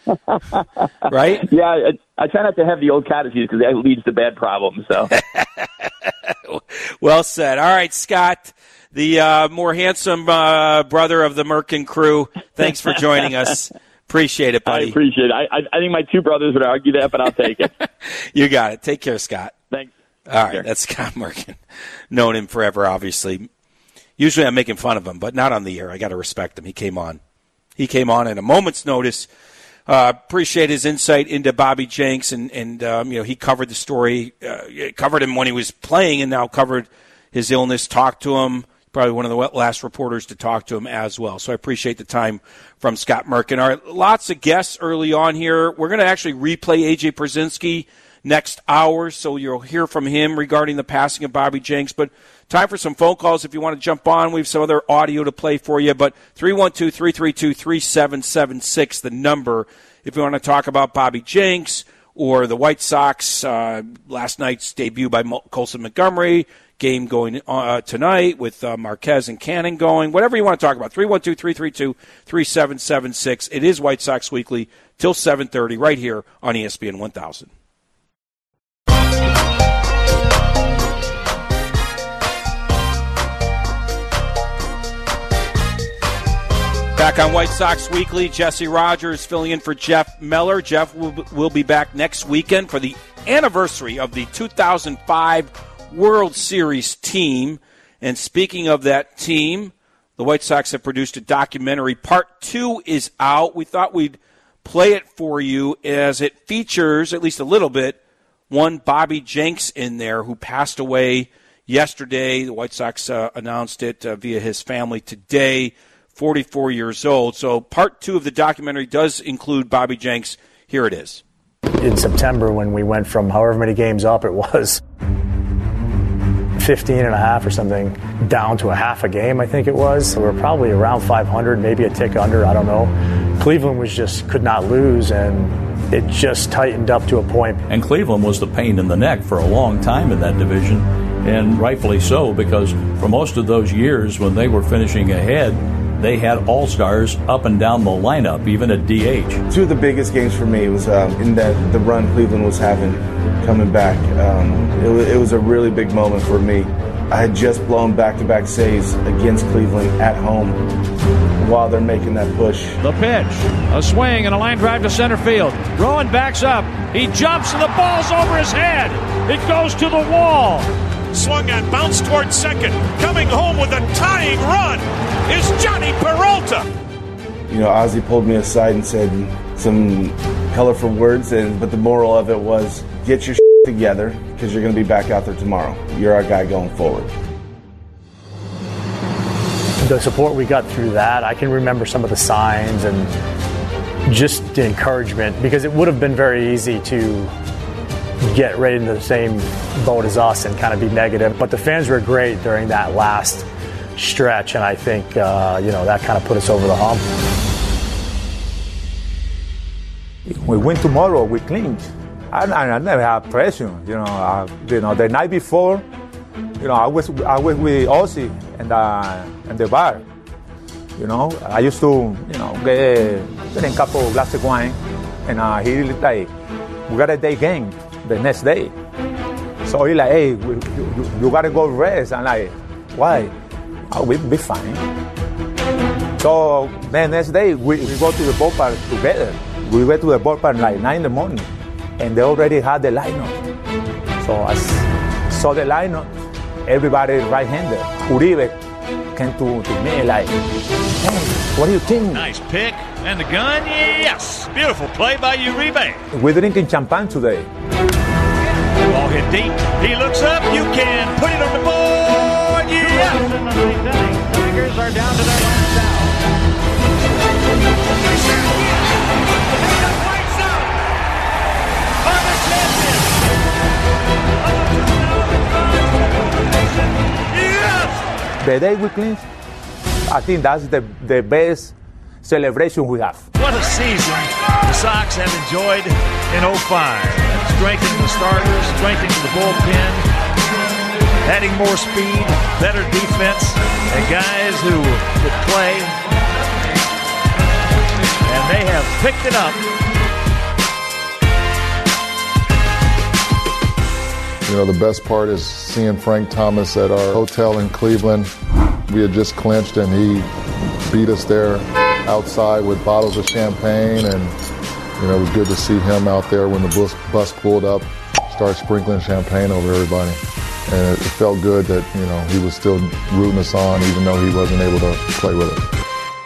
Right? Yeah, I, I try not to have the old cottages because that leads to bad problems. So, well said. All right, Scott, the uh, more handsome uh, brother of the Merkin crew. Thanks for joining us. Appreciate it, buddy. I appreciate it. I, I, I think my two brothers would argue that, but I'll take it. You got it. Take care, Scott. Thanks. All right, that's Scott Merkin. Known him forever, obviously. Usually I'm making fun of him, but not on the air. I got to respect him. He came on. He came on at a moment's notice. Uh, appreciate his insight into Bobby Jenks, and, and um, you know, he covered the story, uh, covered him when he was playing, and now covered his illness, talked to him, probably one of the last reporters to talk to him as well. So I appreciate the time from Scott Merkin. All right, lots of guests early on here. We're going to actually replay A J Pierzynski next hour, so you'll hear from him regarding the passing of Bobby Jenks. But time for some phone calls if you want to jump on. We have some other audio to play for you. But three one two, three three two, three seven seven six, the number, if you want to talk about Bobby Jenks or the White Sox, uh, last night's debut by Colson Montgomery, game going uh, tonight with uh, Marquez and Cannon going, whatever you want to talk about. three one two, three three two, three seven seven six. It is White Sox Weekly till seven thirty right here on E S P N one thousand. Back on White Sox Weekly, Jesse Rogers filling in for Jeff Meller. Jeff will, will be back next weekend for the anniversary of the two thousand five World Series team. And speaking of that team, the White Sox have produced a documentary. Part two is out. We thought we'd play it for you as it features, at least a little bit, one Bobby Jenks in there, who passed away yesterday. The White Sox uh, announced it uh, via his family today, forty-four years old. So part two of the documentary does include Bobby Jenks. Here it is. In September, when we went from however many games up it was, fifteen and a half or something, down to a half a game, I think it was. So we were probably around five hundred, maybe a tick under, I don't know. Cleveland was just could not lose, and it just tightened up to a point. And Cleveland was the pain in the neck for a long time in that division, and rightfully so, because for most of those years when they were finishing ahead, they had all-stars up and down the lineup, even at D H. Two of the biggest games for me was um, in that the run Cleveland was having coming back. Um, it, was, it was a really big moment for me. I had just blown back-to-back saves against Cleveland at home while they're making that push. The pitch, a swing and a line drive to center field. Rowan backs up. He jumps and the ball's over his head. It goes to the wall. Swung and bounced towards second. Coming home with a tying run is Johnny Peralta. You know, Ozzie pulled me aside and said some colorful words, and but the moral of it was, get your shit together, because you're going to be back out there tomorrow. You're our guy going forward. The support we got through that, I can remember some of the signs and just the encouragement, because it would have been very easy to get right into the same boat as us and kind of be negative. But the fans were great during that last stretch, and I think uh, you know that kind of put us over the hump. We win tomorrow, we clinch. I, I never have pressure, you know. I, you know, the night before, you know, I was I was with Ozzie and uh, and the bar. You know, I used to, you know, get, get a couple of glasses of wine, and uh, he like, we got a day game the next day. So he like, hey, we, you, you gotta go rest. I'm like, why? Oh, we'll be fine. So the next day, we, we go to the ballpark together. We went to the ballpark like nine in the morning, and they already had the lineup. So I saw the lineup, everybody right-handed. Uribe came to, to me like, hey, what do you think? Nice pick. And the gun, yes. Beautiful play by Uribe. We're drinking champagne today. Ball hit deep. He looks up. You can put it on the board. Yeah. Tigers are down to their last out. Yes. The day we clinch, I think that's the, the best celebration we have. What a season the Sox have enjoyed in oh five. Strengthening the starters, strengthening the bullpen, adding more speed, better defense, and guys who could play. And they have picked it up. You know, the best part is seeing Frank Thomas at our hotel in Cleveland. We had just clinched and he beat us there outside with bottles of champagne, and you know, it was good to see him out there when the bus, bus pulled up, start sprinkling champagne over everybody. And it, it felt good that, you know, he was still rooting us on even though he wasn't able to play with us.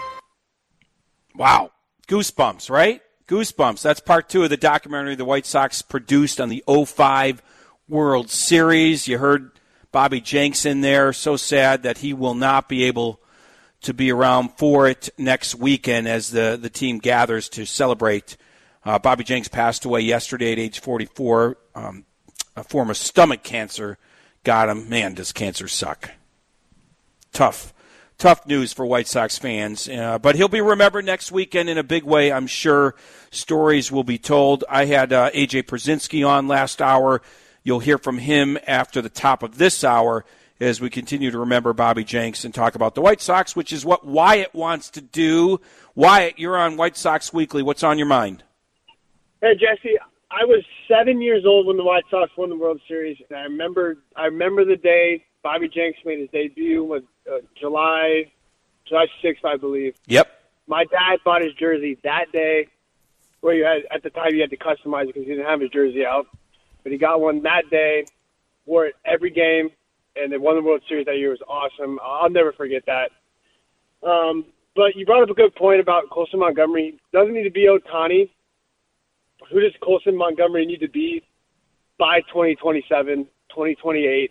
Wow. Goosebumps, right? Goosebumps. That's part two of the documentary the White Sox produced on the oh five World Series. You heard Bobby Jenks in there. So sad that he will not be able to be around for it next weekend as the, the team gathers to celebrate. Uh, Bobby Jenks passed away yesterday at age forty-four. Um, a form of stomach cancer got him. Man, does cancer suck. Tough. Tough news for White Sox fans. Uh, but he'll be remembered next weekend in a big way, I'm sure. Stories will be told. I had uh, A J Pierzynski on last hour. You'll hear from him after the top of this hour as we continue to remember Bobby Jenks and talk about the White Sox, which is what Wyatt wants to do. Wyatt, you're on White Sox Weekly. What's on your mind? Hey, Jesse, I was seven years old when the White Sox won the World Series, and I remember I remember the day Bobby Jenks made his debut was uh, July July sixth, I believe. Yep. My dad bought his jersey that day. Where you had at the time you had to customize it because he didn't have his jersey out, but he got one that day. Wore it every game, and they won the World Series that year. It was awesome. I'll never forget that. Um, but you brought up a good point about Colson Montgomery. Doesn't need to be Ohtani. Who does Colson Montgomery need to be by twenty twenty-seven, twenty twenty-eight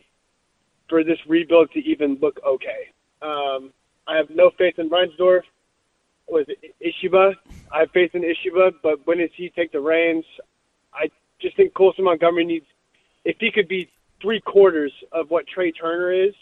for this rebuild to even look okay. Um, I have no faith in Reinsdorf. Was it Ishiba? I have faith in Ishiba, but when does he take the reins? I just think Colson Montgomery needs, if he could be three quarters of what Trey Turner is,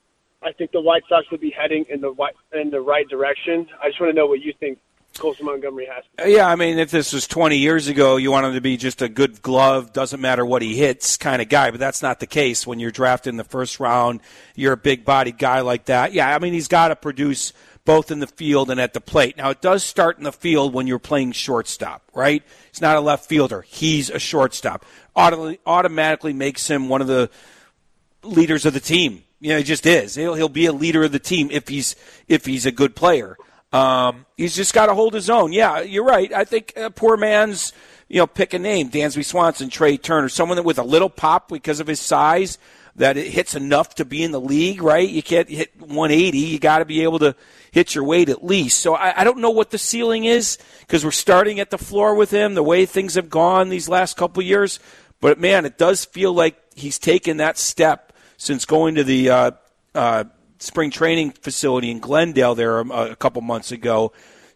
I think the White Sox would be heading in the right, in the right direction. I just want to know what you think Colson Montgomery has to do. Yeah, I mean, if this was twenty years ago, you want him to be just a good glove, doesn't matter what he hits kind of guy, but that's not the case when you're drafted in the first round. You're a big-bodied guy like that. Yeah, I mean, he's got to produce both in the field and at the plate. Now, it does start in the field when you're playing shortstop, right? He's not a left fielder. He's a shortstop. Auto- automatically makes him one of the leaders of the team. You know, he just is. He'll, he'll be a leader of the team if he's if he's a good player. Um, he's just got to hold his own. Yeah, you're right. I think a poor man's, you know, pick a name, Dansby Swanson, Trey Turner, someone that with a little pop because of his size, that it hits enough to be in the league, right? You can't hit one eighty. You got to be able to hit your weight at least. So I, I don't know what the ceiling is because we're starting at the floor with him, the way things have gone these last couple of years. But, man, it does feel like he's taken that step since going to the uh, uh, spring training facility in Glendale there a, a couple months ago.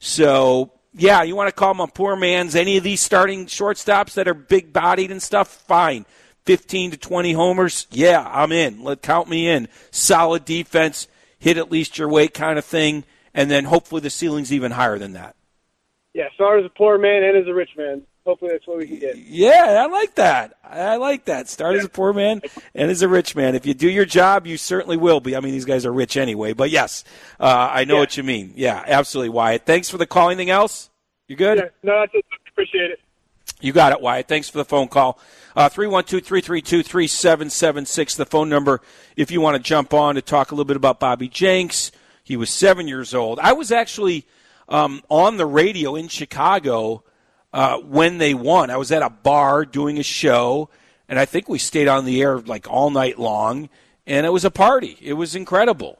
So, yeah, you want to call him a poor man's, any of these starting shortstops that are big-bodied and stuff, fine. fifteen to twenty homers, yeah, I'm in. Let count me in. Solid defense, hit at least your weight kind of thing, and then hopefully the ceiling's even higher than that. Yeah, start as a poor man and as a rich man. Hopefully that's what we can get. Yeah, I like that. I like that. Start as a poor man and as a rich man. If you do your job, you certainly will be. I mean, these guys are rich anyway. But, yes, uh, I know yeah. what you mean. Yeah, absolutely, Wyatt. Thanks for the call. Anything else? You good? Yeah, no, that's it. Appreciate it. You got it, Wyatt. Thanks for the phone call. Uh, three one two, three three two, three seven seven six, the phone number if you want to jump on to talk a little bit about Bobby Jenks. He was seven years old. I was actually um, on the radio in Chicago uh, when they won. I was at a bar doing a show, and I think we stayed on the air like all night long, and it was a party. It was incredible.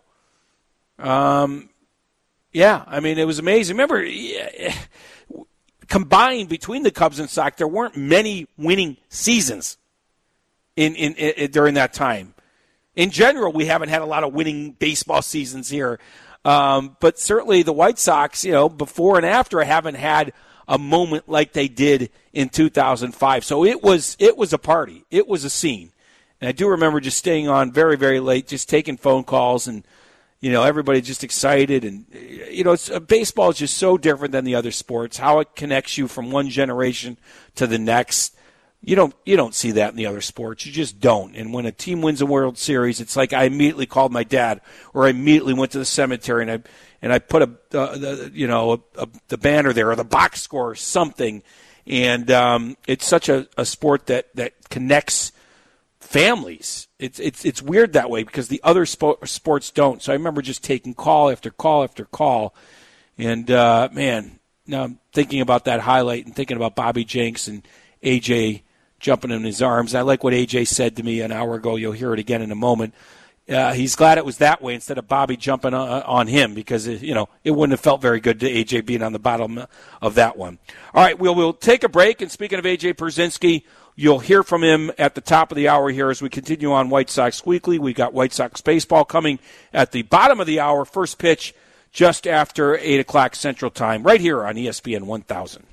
Um, yeah, I mean, it was amazing. Remember, yeah, combined between the Cubs and Sox, there weren't many winning seasons in, in, in during that time. In general, we haven't had a lot of winning baseball seasons here. Um, but certainly the White Sox, you know, before and after haven't had a moment like they did in two thousand five. So it was it was a party. It was a scene. And I do remember just staying on very, very late, just taking phone calls and, you know, everybody just excited. And, you know, it's, uh, baseball is just so different than the other sports, how it connects you from one generation to the next. You don't you don't see that in the other sports. You just don't. And when a team wins a World Series, it's like I immediately called my dad, or I immediately went to the cemetery and I and I put a uh, the, you know a, a, the banner there or the box score or something. And um, it's such a, a sport that, that connects families. It's it's it's weird that way because the other spo- sports don't. So I remember just taking call after call after call, and uh, man, now I'm thinking about that highlight and thinking about Bobby Jenks and A J jumping in his arms. I like what A J said to me an hour ago. You'll hear it again in a moment. Uh, he's glad it was that way instead of Bobby jumping on, on him because, it, you know, it wouldn't have felt very good to A J being on the bottom of that one. All right, we'll, we'll take a break. And speaking of A J Pierzynski, you'll hear from him at the top of the hour here as we continue on White Sox Weekly. We've got White Sox baseball coming at the bottom of the hour, first pitch just after eight o'clock Central Time, right here on E S P N one thousand.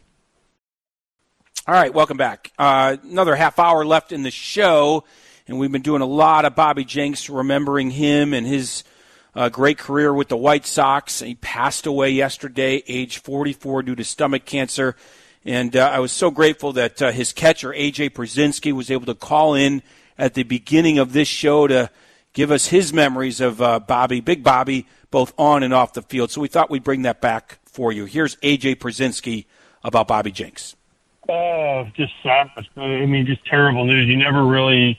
All right, welcome back. Uh, another half hour left in the show, and we've been doing a lot of Bobby Jenks, remembering him and his uh, great career with the White Sox. He passed away yesterday, age forty-four, due to stomach cancer. And uh, I was so grateful that uh, his catcher, A J Pierzynski, was able to call in at the beginning of this show to give us his memories of uh, Bobby, Big Bobby, both on and off the field. So we thought we'd bring that back for you. Here's A J Pierzynski about Bobby Jenks. Oh, just sad. I mean, just terrible news. You never really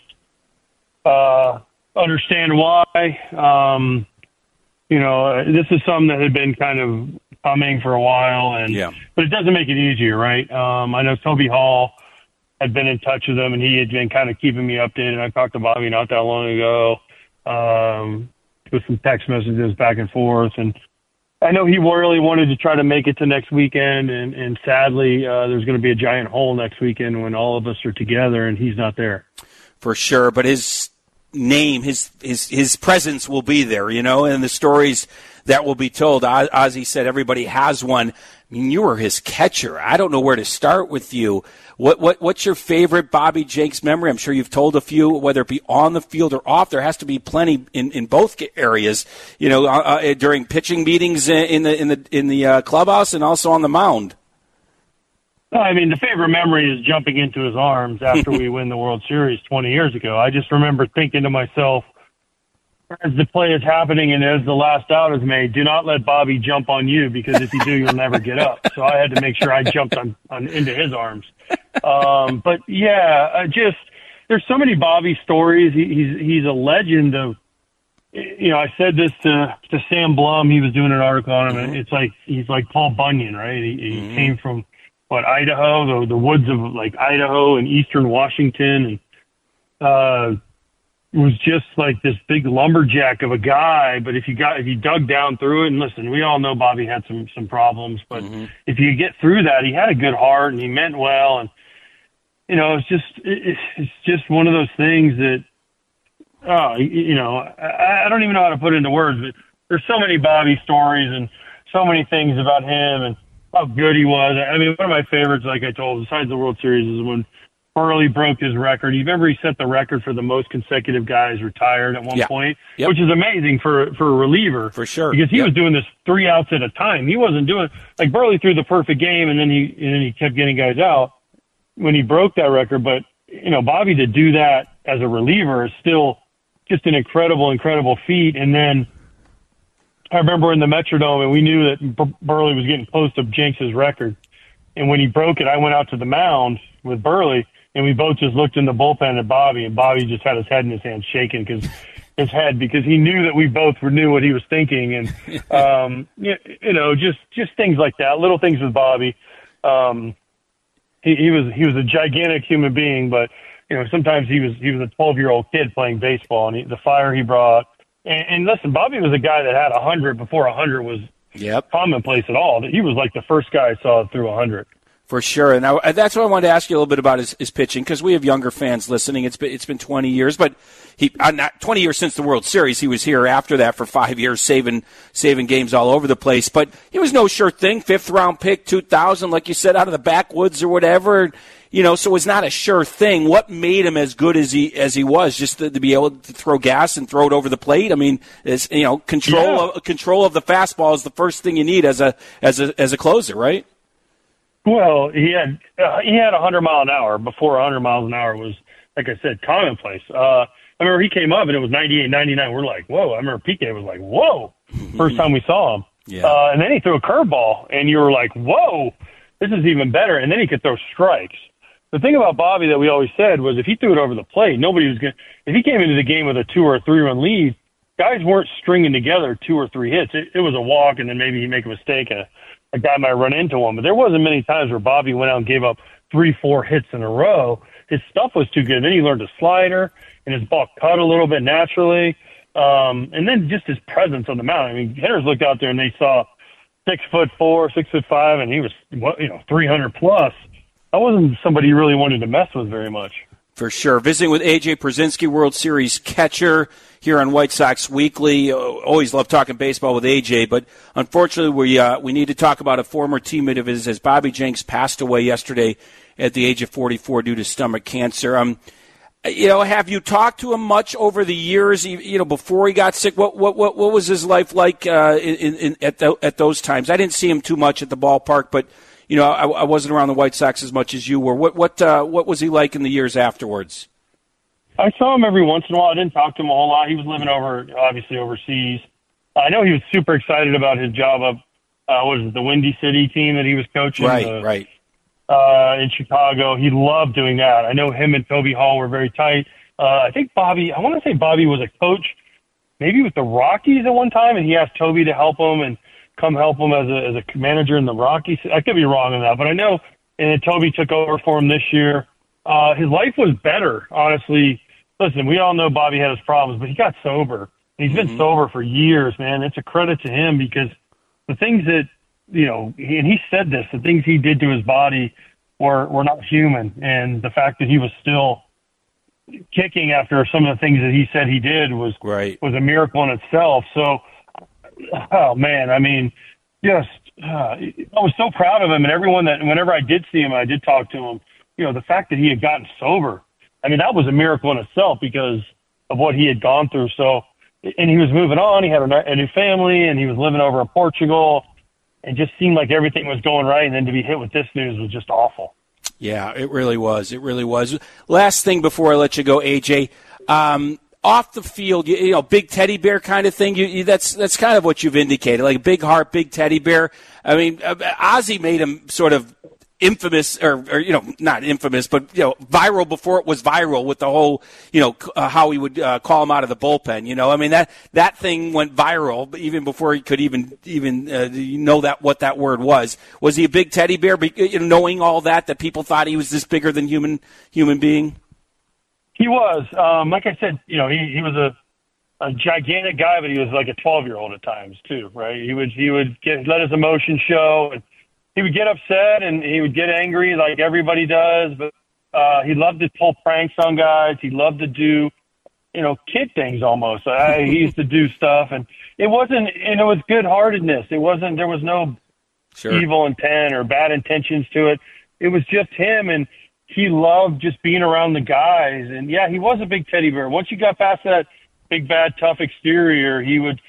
uh, understand why. Um, you know, this is something that had been kind of coming for a while, and yeah. but it doesn't make it easier, right? Um, I know Toby Hall had been in touch with him, and he had been kind of keeping me updated. I talked to Bobby not that long ago um, with some text messages back and forth, and I know he really wanted to try to make it to next weekend, and, and sadly, uh, there's going to be a giant hole next weekend when all of us are together, and he's not there. For sure, but his name, his his his presence will be there, you know, and the stories that will be told. Ozzie said everybody has one. I mean, you were his catcher. I don't know where to start with you. What what what's your favorite Bobby Jenks memory? I'm sure you've told a few, whether it be on the field or off. There has to be plenty in, in both areas, you know, uh, during pitching meetings in the in the in the uh, clubhouse and also on the mound. I mean, the favorite memory is jumping into his arms after we win the World Series twenty years ago. I just remember thinking to myself, as the play is happening and as the last out is made, do not let Bobby jump on you, because if you do, you'll never get up. So I had to make sure I jumped on, on into his arms. Um, but yeah, I just there's so many Bobby stories. He, he's he's a legend of. You know, I said this to to Sam Blum. He was doing an article on him. And it's like he's like Paul Bunyan, right? He, he mm-hmm. came from. What, Idaho, the, the woods of like Idaho and eastern Washington, and uh, was just like this big lumberjack of a guy. But if you got if you dug down through it, and listen, we all know Bobby had some some problems, but mm-hmm. if you get through that, he had a good heart and he meant well. And you know, it's just it, it's just one of those things that oh, you know, I, I don't even know how to put it into words, but there's so many Bobby stories and so many things about him and how good he was. I mean, one of my favorites, like I told, besides the World Series, is when Burley broke his record. You remember he set the record for the most consecutive guys retired at one yeah. point, yep. which is amazing for for a reliever. For sure. Because he yep. was doing this three outs at a time. He wasn't doing – like Burley threw the perfect game, and then he and then he kept getting guys out when he broke that record. But, you know, Bobby to do that as a reliever is still just an incredible, incredible feat. And then – I remember in the Metrodome, and we knew that Bur- Burley was getting close to Jenks' record. And when he broke it, I went out to the mound with Burley, and we both just looked in the bullpen at Bobby, and Bobby just had his head in his hands shaking because his head because he knew that we both knew what he was thinking, and um, you, you know, just just things like that, little things with Bobby. Um, he, he was he was a gigantic human being, but you know, sometimes he was he was a twelve year old kid playing baseball, and he, the fire he brought. And, and listen, Bobby was a guy that had a hundred before a hundred was yep. commonplace at all. He was like the first guy I saw through a hundred. For sure, and I, that's what I wanted to ask you a little bit about his, his pitching, because we have younger fans listening. It's been it's been twenty years, but he uh, not twenty years since the World Series. He was here after that for five years, saving saving games all over the place. But he was no sure thing. Fifth round pick, two thousand, like you said, out of the backwoods or whatever. You know, so it was not a sure thing. What made him as good as he as he was? Just to, to be able to throw gas and throw it over the plate. I mean, is you know, control yeah. of, control of the fastball is the first thing you need as a as a as a closer, right? Well, he had uh, he had a hundred mile an hour before a hundred miles an hour was, like I said, commonplace. Uh, I remember he came up and it was ninety-eight, ninety-nine. We're like, whoa! I remember P K was like, whoa! First time we saw him. Yeah. Uh, and then he threw a curveball, and you were like, whoa! This is even better. And then he could throw strikes. The thing about Bobby that we always said was if he threw it over the plate, nobody was going to – if he came into the game with a two- or a three-run lead, guys weren't stringing together two or three hits. It, it was a walk, and then maybe he'd make a mistake, and a, a guy might run into him. But there wasn't many times where Bobby went out and gave up three, four hits in a row. His stuff was too good. Then he learned a slider, and his ball cut a little bit naturally. Um, and then just his presence on the mound. I mean, hitters looked out there, and they saw six foot four, six foot five, and he was, you know, three hundred plus. I wasn't somebody you really wanted to mess with very much. For sure. Visiting with A J Pierzynski, World Series catcher here on White Sox Weekly. Always love talking baseball with A J, but unfortunately we uh, we need to talk about a former teammate of his as Bobby Jenks passed away yesterday at the age of forty-four due to stomach cancer. Um, you know, have you talked to him much over the years? You know, before he got sick, what what what, what was his life like uh, in, in at the, at those times? I didn't see him too much at the ballpark, but you know, I, I wasn't around the White Sox as much as you were. What what uh, what was he like in the years afterwards? I saw him every once in a while. I didn't talk to him a whole lot. He was living over, obviously, overseas. I know he was super excited about his job up, uh, what was it, the Windy City team that he was coaching? Right, uh, right. Uh, in Chicago. He loved doing that. I know him and Toby Hall were very tight. Uh, I think Bobby, I want to say Bobby was a coach maybe with the Rockies at one time, and he asked Toby to help him and come help him as a as a manager in the Rockies. I could be wrong on that, but I know, and then Toby took over for him this year. Uh, his life was better, honestly. Listen, we all know Bobby had his problems, but he got sober. And he's been mm-hmm. sober for years, man. It's a credit to him because the things that, you know, he, and he said this, the things he did to his body were, were not human. And the fact that he was still kicking after some of the things that he said he did was, right. was a miracle in itself. So, oh man, I mean, just, uh, I was so proud of him, and everyone that, whenever I did see him, I did talk to him, you know, the fact that he had gotten sober, I mean, that was a miracle in itself because of what he had gone through. So, and he was moving on, he had a, a new family, and he was living over in Portugal, and just seemed like everything was going right, and then to be hit with this news was just awful. Yeah, it really was. It really was. Last thing before I let you go, A J, um, off the field, you, you know, big teddy bear kind of thing. You, you, that's that's kind of what you've indicated, like a big heart, big teddy bear. I mean, Ozzy made him sort of infamous, or, or you know, not infamous, but you know, viral before it was viral with the whole, you know, uh, how he would uh, call him out of the bullpen. You know, I mean that that thing went viral even before he could even even uh, know that what that word was. Was he a big teddy bear? You know, knowing all that, that people thought he was this bigger than human human being. He was, um, like I said, you know, he, he was a, a gigantic guy, but he was like a twelve-year-old at times too, right? He would he would get, let his emotions show, and he would get upset and he would get angry like everybody does. But uh, he loved to pull pranks on guys. He loved to do, you know, kid things almost. Uh, he used to do stuff, and it wasn't, and it was good-heartedness. It wasn't. There was no sure. evil intent or bad intentions to it. It was just him, and he loved just being around the guys. And, yeah, he was a big teddy bear. Once you got past that big, bad, tough exterior, he would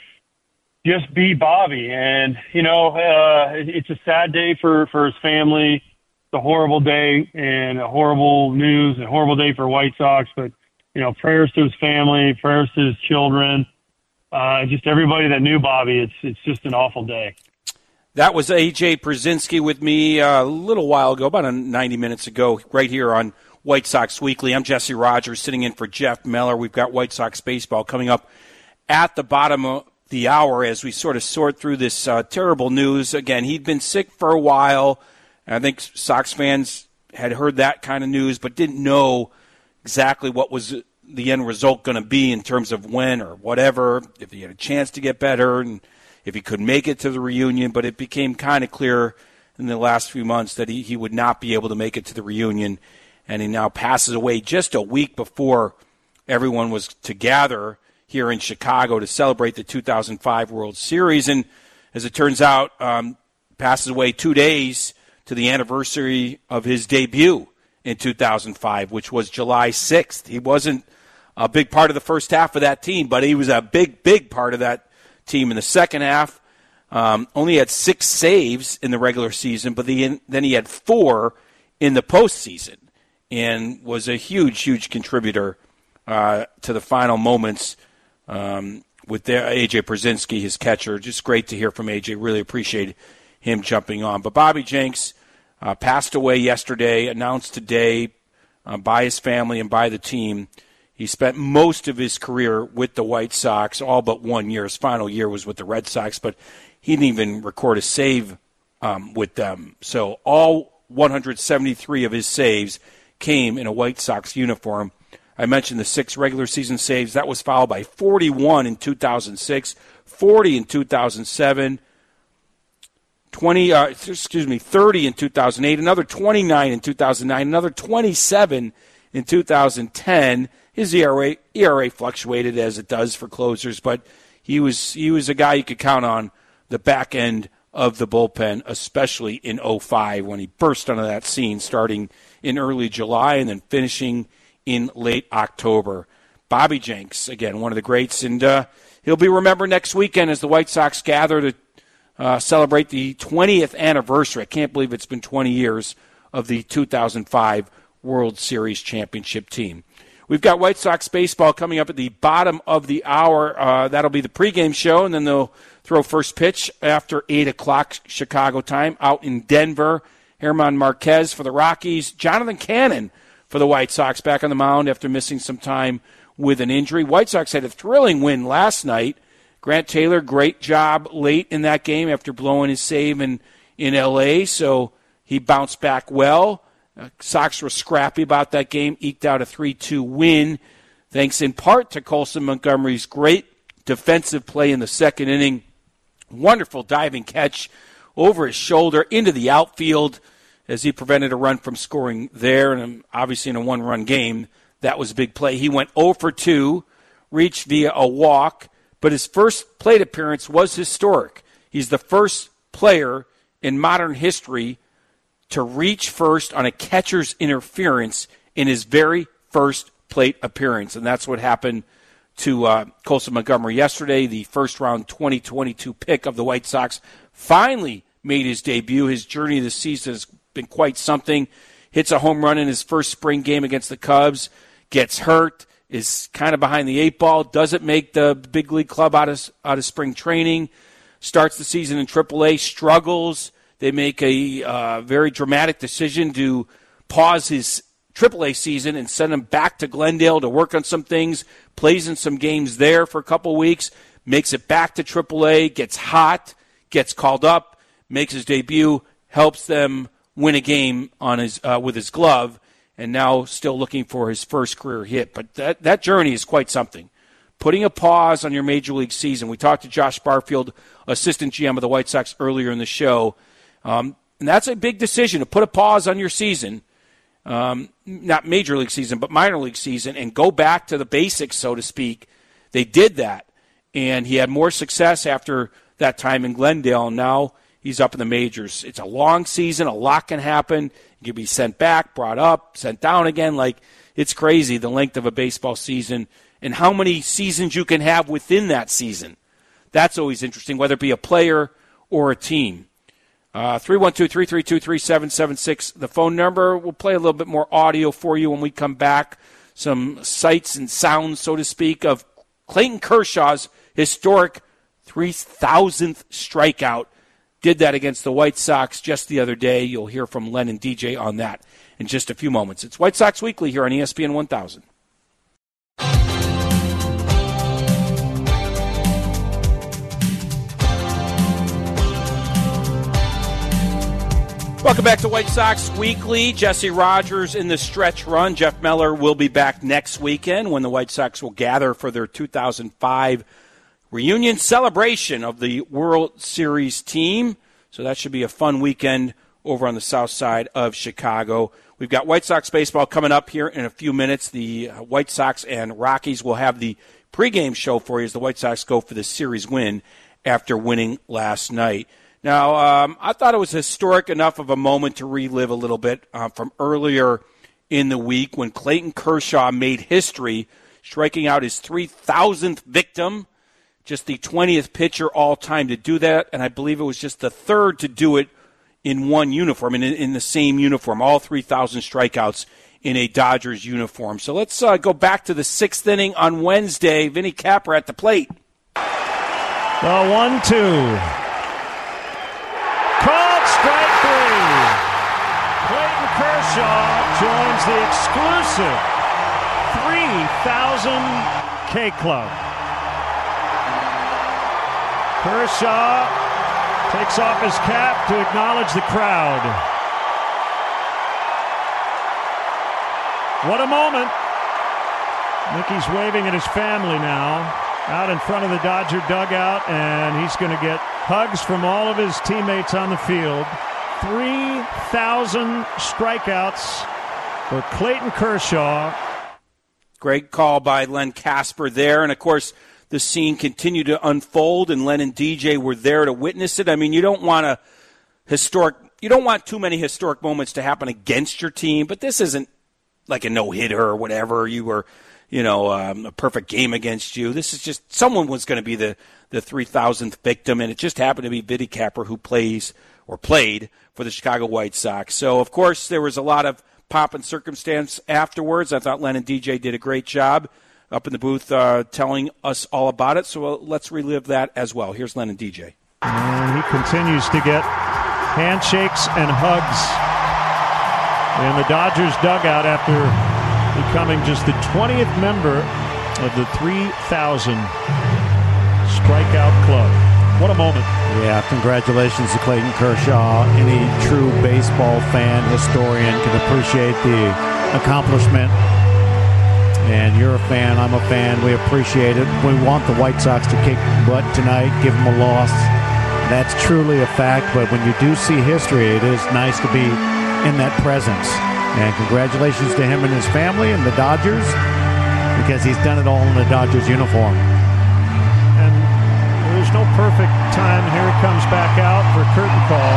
just be Bobby. And, you know, uh, it's a sad day for, for his family. It's a horrible day and a horrible news and a horrible day for White Sox. But, you know, prayers to his family, prayers to his children, uh, just everybody that knew Bobby. It's, it's just an awful day. That was A J Pierzynski with me a little while ago, about ninety minutes ago, right here on White Sox Weekly. I'm Jesse Rogers, sitting in for Jeff Meller. We've got White Sox baseball coming up at the bottom of the hour as we sort of sort through this uh, terrible news. Again, he'd been sick for a while. I think Sox fans had heard that kind of news but didn't know exactly what was the end result going to be in terms of when or whatever, if he had a chance to get better and if he could make it to the reunion. But it became kind of clear in the last few months that he, he would not be able to make it to the reunion, and he now passes away just a week before everyone was to gather here in Chicago to celebrate the two thousand five World Series. And as it turns out, um, passes away two days to the anniversary of his debut in two thousand five, which was July sixth. He wasn't a big part of the first half of that team, but he was a big, big part of that team in the second half. Um, only had six saves in the regular season, but the, then he had four in the postseason and was a huge, huge contributor uh, to the final moments um, with their A J Pierzynski, his catcher. Just great to hear from A J. Really appreciate him jumping on. But Bobby Jenks uh, passed away yesterday, announced today uh, by his family and by the team. He spent most of his career with the White Sox, all but one year. His final year was with the Red Sox, but he didn't even record a save um, with them. So all one hundred seventy-three of his saves came in a White Sox uniform. I mentioned the six regular season saves. That was followed by forty-one in two thousand six, forty in two thousand seven, twenty, uh, excuse me, thirty in two thousand eight, another twenty-nine in two thousand nine, another twenty-seven in two thousand ten. His E R A, E R A fluctuated as it does for closers, but he was he was a guy you could count on the back end of the bullpen, especially in oh five when he burst onto that scene starting in early July and then finishing in late October. Bobby Jenks, again, one of the greats, and uh, he'll be remembered next weekend as the White Sox gather to uh, celebrate the twentieth anniversary. I can't believe it's been twenty years of the two thousand five World Series championship team. We've got White Sox baseball coming up at the bottom of the hour. Uh, that'll be the pregame show, and then they'll throw first pitch after eight o'clock Chicago time out in Denver. German Marquez for the Rockies. Jonathan Cannon for the White Sox back on the mound after missing some time with an injury. White Sox had a thrilling win last night. Grant Taylor, great job late in that game after blowing his save in, in L A, so he bounced back well. Uh, Sox were scrappy about that game, eked out a three two win, thanks in part to Colson Montgomery's great defensive play in the second inning wonderful diving catch over his shoulder into the outfield as he prevented a run from scoring there. And obviously in a one-run game, that was a big play. He went oh for two, reached via a walk, but his first plate appearance was historic. He's the first player in modern history to reach first on a catcher's interference in his very first plate appearance. And that's what happened to uh, Colson Montgomery yesterday. The first-round twenty twenty-two pick of the White Sox finally made his debut. His journey this season has been quite something. Hits a home run in his first spring game against the Cubs, gets hurt, is kind of behind the eight ball, doesn't make the big league club out of, out of spring training, starts the season in triple A, struggles. They make a uh, very dramatic decision to pause his triple A season and send him back to Glendale to work on some things, plays in some games there for a couple weeks, makes it back to triple A, gets hot, gets called up, makes his debut, helps them win a game on his uh, with his glove, and now still looking for his first career hit. But that, that journey is quite something. Putting a pause on your major league season. We talked to Josh Barfield, assistant G M of the White Sox, earlier in the show. Um, and that's a big decision, to put a pause on your season, um, not major league season, but minor league season, and go back to the basics, so to speak. They did that, and he had more success after that time in Glendale, and now he's up in the majors. It's a long season. A lot can happen. You can be sent back, brought up, sent down again. Like, it's crazy, the length of a baseball season and how many seasons you can have within that season. That's always interesting, whether it be a player or a team. Uh, three one two, three three two, three seven seven six, the phone number. We'll play a little bit more audio for you when we come back. Some sights and sounds, so to speak, of Clayton Kershaw's historic three thousandth strikeout. Did that against the White Sox just the other day. You'll hear from Len and D J on that in just a few moments. It's White Sox Weekly here on E S P N one thousand. Welcome back to White Sox Weekly. Jesse Rogers in the stretch run. Jeff Meller will be back next weekend when the White Sox will gather for their two thousand five reunion celebration of the World Series team. So that should be a fun weekend over on the south side of Chicago. We've got White Sox baseball coming up here in a few minutes. The White Sox and Rockies will have the pregame show for you as the White Sox go for the series win after winning last night. Now, um, I thought it was historic enough of a moment to relive a little bit uh, from earlier in the week when Clayton Kershaw made history, striking out his three thousandth victim, just the twentieth pitcher all-time to do that, and I believe it was just the third to do it in one uniform, in, in the same uniform, all three thousand strikeouts in a Dodgers uniform. So let's uh, go back to the sixth inning on Wednesday. Vinny Capra at the plate. The one two. Called strike three. Clayton Kershaw joins the exclusive three thousand K Club. Kershaw takes off his cap to acknowledge the crowd. What a moment. Mickey's waving at his family now out in front of the Dodger dugout, and he's going to get hugs from all of his teammates on the field. three thousand strikeouts for Clayton Kershaw. Great call by Len Casper there. And, of course, the scene continued to unfold, and Len and D J were there to witness it. I mean, you don't want a historic – you don't want too many historic moments to happen against your team, but this isn't like a no-hitter or whatever. You were – you know, um, a perfect game against you. This is just, someone was going to be the, the three thousandth victim, and it just happened to be Vinny Capra, who plays or played for the Chicago White Sox. So, of course, there was a lot of pomp and circumstance afterwards. I thought Len and D J did a great job up in the booth uh, telling us all about it. So uh, let's relive that as well. Here's Len and D J. And he continues to get handshakes and hugs in the Dodgers dugout after becoming just the twentieth member of the three thousand strikeout club. What a moment. Yeah, congratulations to Clayton Kershaw. Any true baseball fan, historian can appreciate the accomplishment. And you're a fan, I'm a fan. We appreciate it. We want the White Sox to kick butt tonight, give them a loss. that's truly a fact. But when you do see history, it is nice to be in that presence. And congratulations to him and his family and the Dodgers, because he's done it all in the Dodgers uniform. And there's no perfect time. Here it comes back out for curtain call.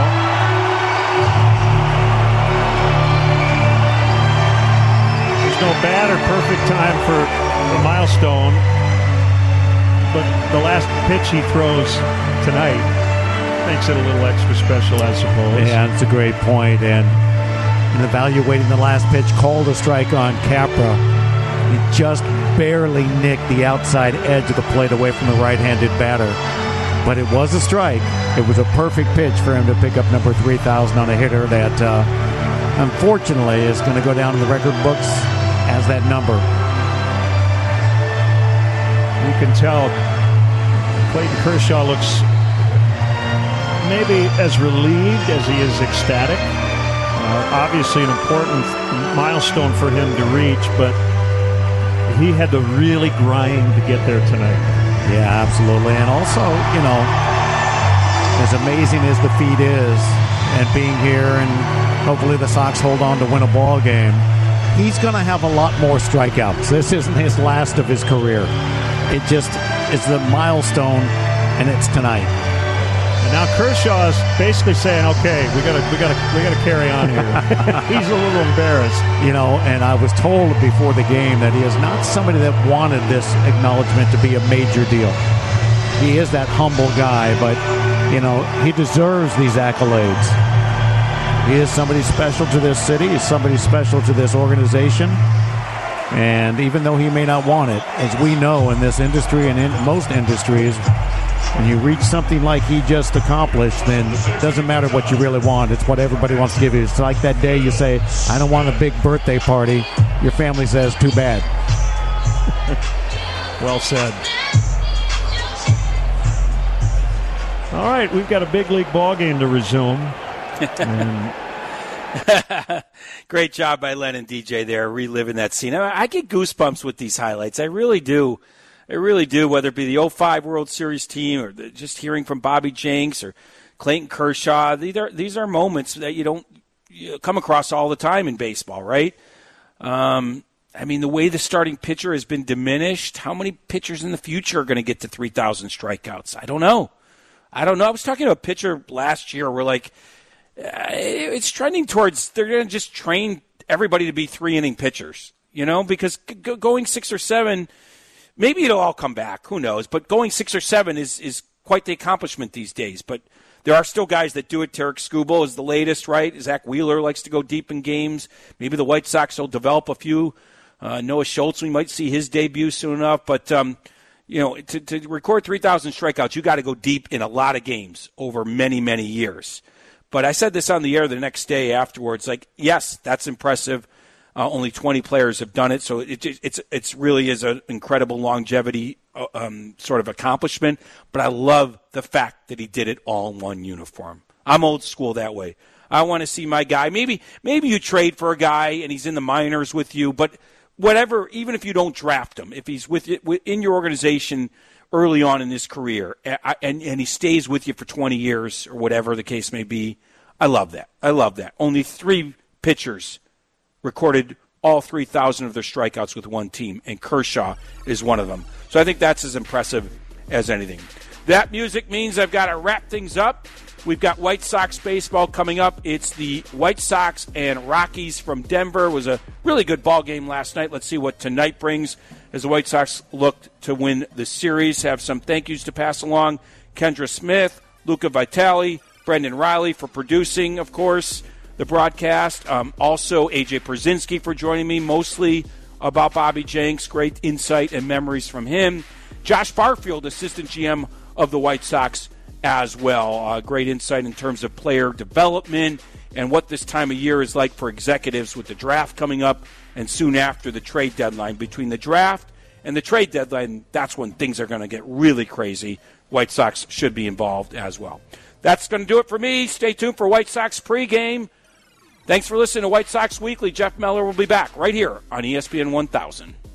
There's no bad or perfect time for a milestone, but the last pitch he throws tonight makes it a little extra special, I suppose. Yeah, that's a great point. And in evaluating the last pitch, called a strike on Capra. He just barely nicked the outside edge of the plate away from the right-handed batter. But it was a strike. It was a perfect pitch for him to pick up number three thousand on a hitter that, uh, unfortunately, is going to go down in the record books as that number. You can tell Clayton Kershaw looks maybe as relieved as he is ecstatic. Uh, obviously an important milestone for him to reach, but he had to really grind to get there tonight. Yeah, absolutely. And also, you know, as amazing as the feat is, and being here, and hopefully the Sox hold on to win a ball game, he's going to have a lot more strikeouts. This isn't his last of his career. It just is the milestone, and it's tonight. And now Kershaw is basically saying, "Okay, we gotta, we gotta, we gotta carry on here." He's a little embarrassed, you know. And I was told before the game that he is not somebody that wanted this acknowledgement to be a major deal. He is that humble guy, but you know, he deserves these accolades. He is somebody special to this city. He's somebody special to this organization. And even though he may not want it, as we know in this industry and in most industries, when you reach something like he just accomplished, then it doesn't matter what you really want. It's what everybody wants to give you. It's like that day you say, "I don't want a big birthday party." Your family says, "Too bad." Well said. All right, we've got a big league ball game to resume. And great job by Len and D J there, reliving that scene. I, I get goosebumps with these highlights. I really do. I really do, whether it be the oh five World Series team or the, just hearing from Bobby Jenks or Clayton Kershaw. These are, these are moments that you don't you come across all the time in baseball, right? Um, I mean, the way the starting pitcher has been diminished, how many pitchers in the future are going to get to three thousand strikeouts? I don't know. I don't know. I was talking to a pitcher last year where, like, uh, it's trending towards they're going to just train everybody to be three-inning pitchers, you know, because g- going six or seven – maybe it'll all come back. Who knows? But going six or seven is, is quite the accomplishment these days. But there are still guys that do it. Tarek Skubal is the latest, right? Zach Wheeler likes to go deep in games. Maybe the White Sox will develop a few. Uh, Noah Schultz, we might see his debut soon enough. But, um, you know, to, to record three thousand strikeouts, you got to go deep in a lot of games over many, many years. But I said this on the air the next day afterwards. Like, yes, that's impressive. Uh, only twenty players have done it, so it, it, it's it's really is an incredible longevity um, sort of accomplishment. But I love the fact that he did it all in one uniform. I'm old school that way. I want to see my guy. Maybe maybe you trade for a guy and he's in the minors with you, but whatever. Even if you don't draft him, if he's with in your organization early on in his career, and and he stays with you for twenty years or whatever the case may be, I love that. I love that. Only three pitchers recorded all three thousand of their strikeouts with one team, and Kershaw is one of them. So I think that's as impressive as anything. That music means I've got to wrap things up. We've got White Sox baseball coming up. It's the White Sox and Rockies from Denver. It was a really good ball game last night. Let's see what tonight brings as the White Sox look to win the series. Have some thank yous to pass along. Kendra Smith, Luca Vitale, Brendan Riley for producing, of course, the broadcast. Um, also, A J Przynski for joining me, mostly about Bobby Jenks. Great insight and memories from him. Josh Barfield, assistant G M of the White Sox as well. Uh, great insight in terms of player development and what this time of year is like for executives with the draft coming up and soon after the trade deadline. Between the draft and the trade deadline, that's when things are going to get really crazy. White Sox should be involved as well. That's going to do it for me. Stay tuned for White Sox pregame. Thanks for listening to White Sox Weekly. Jeff Meller will be back right here on E S P N one thousand.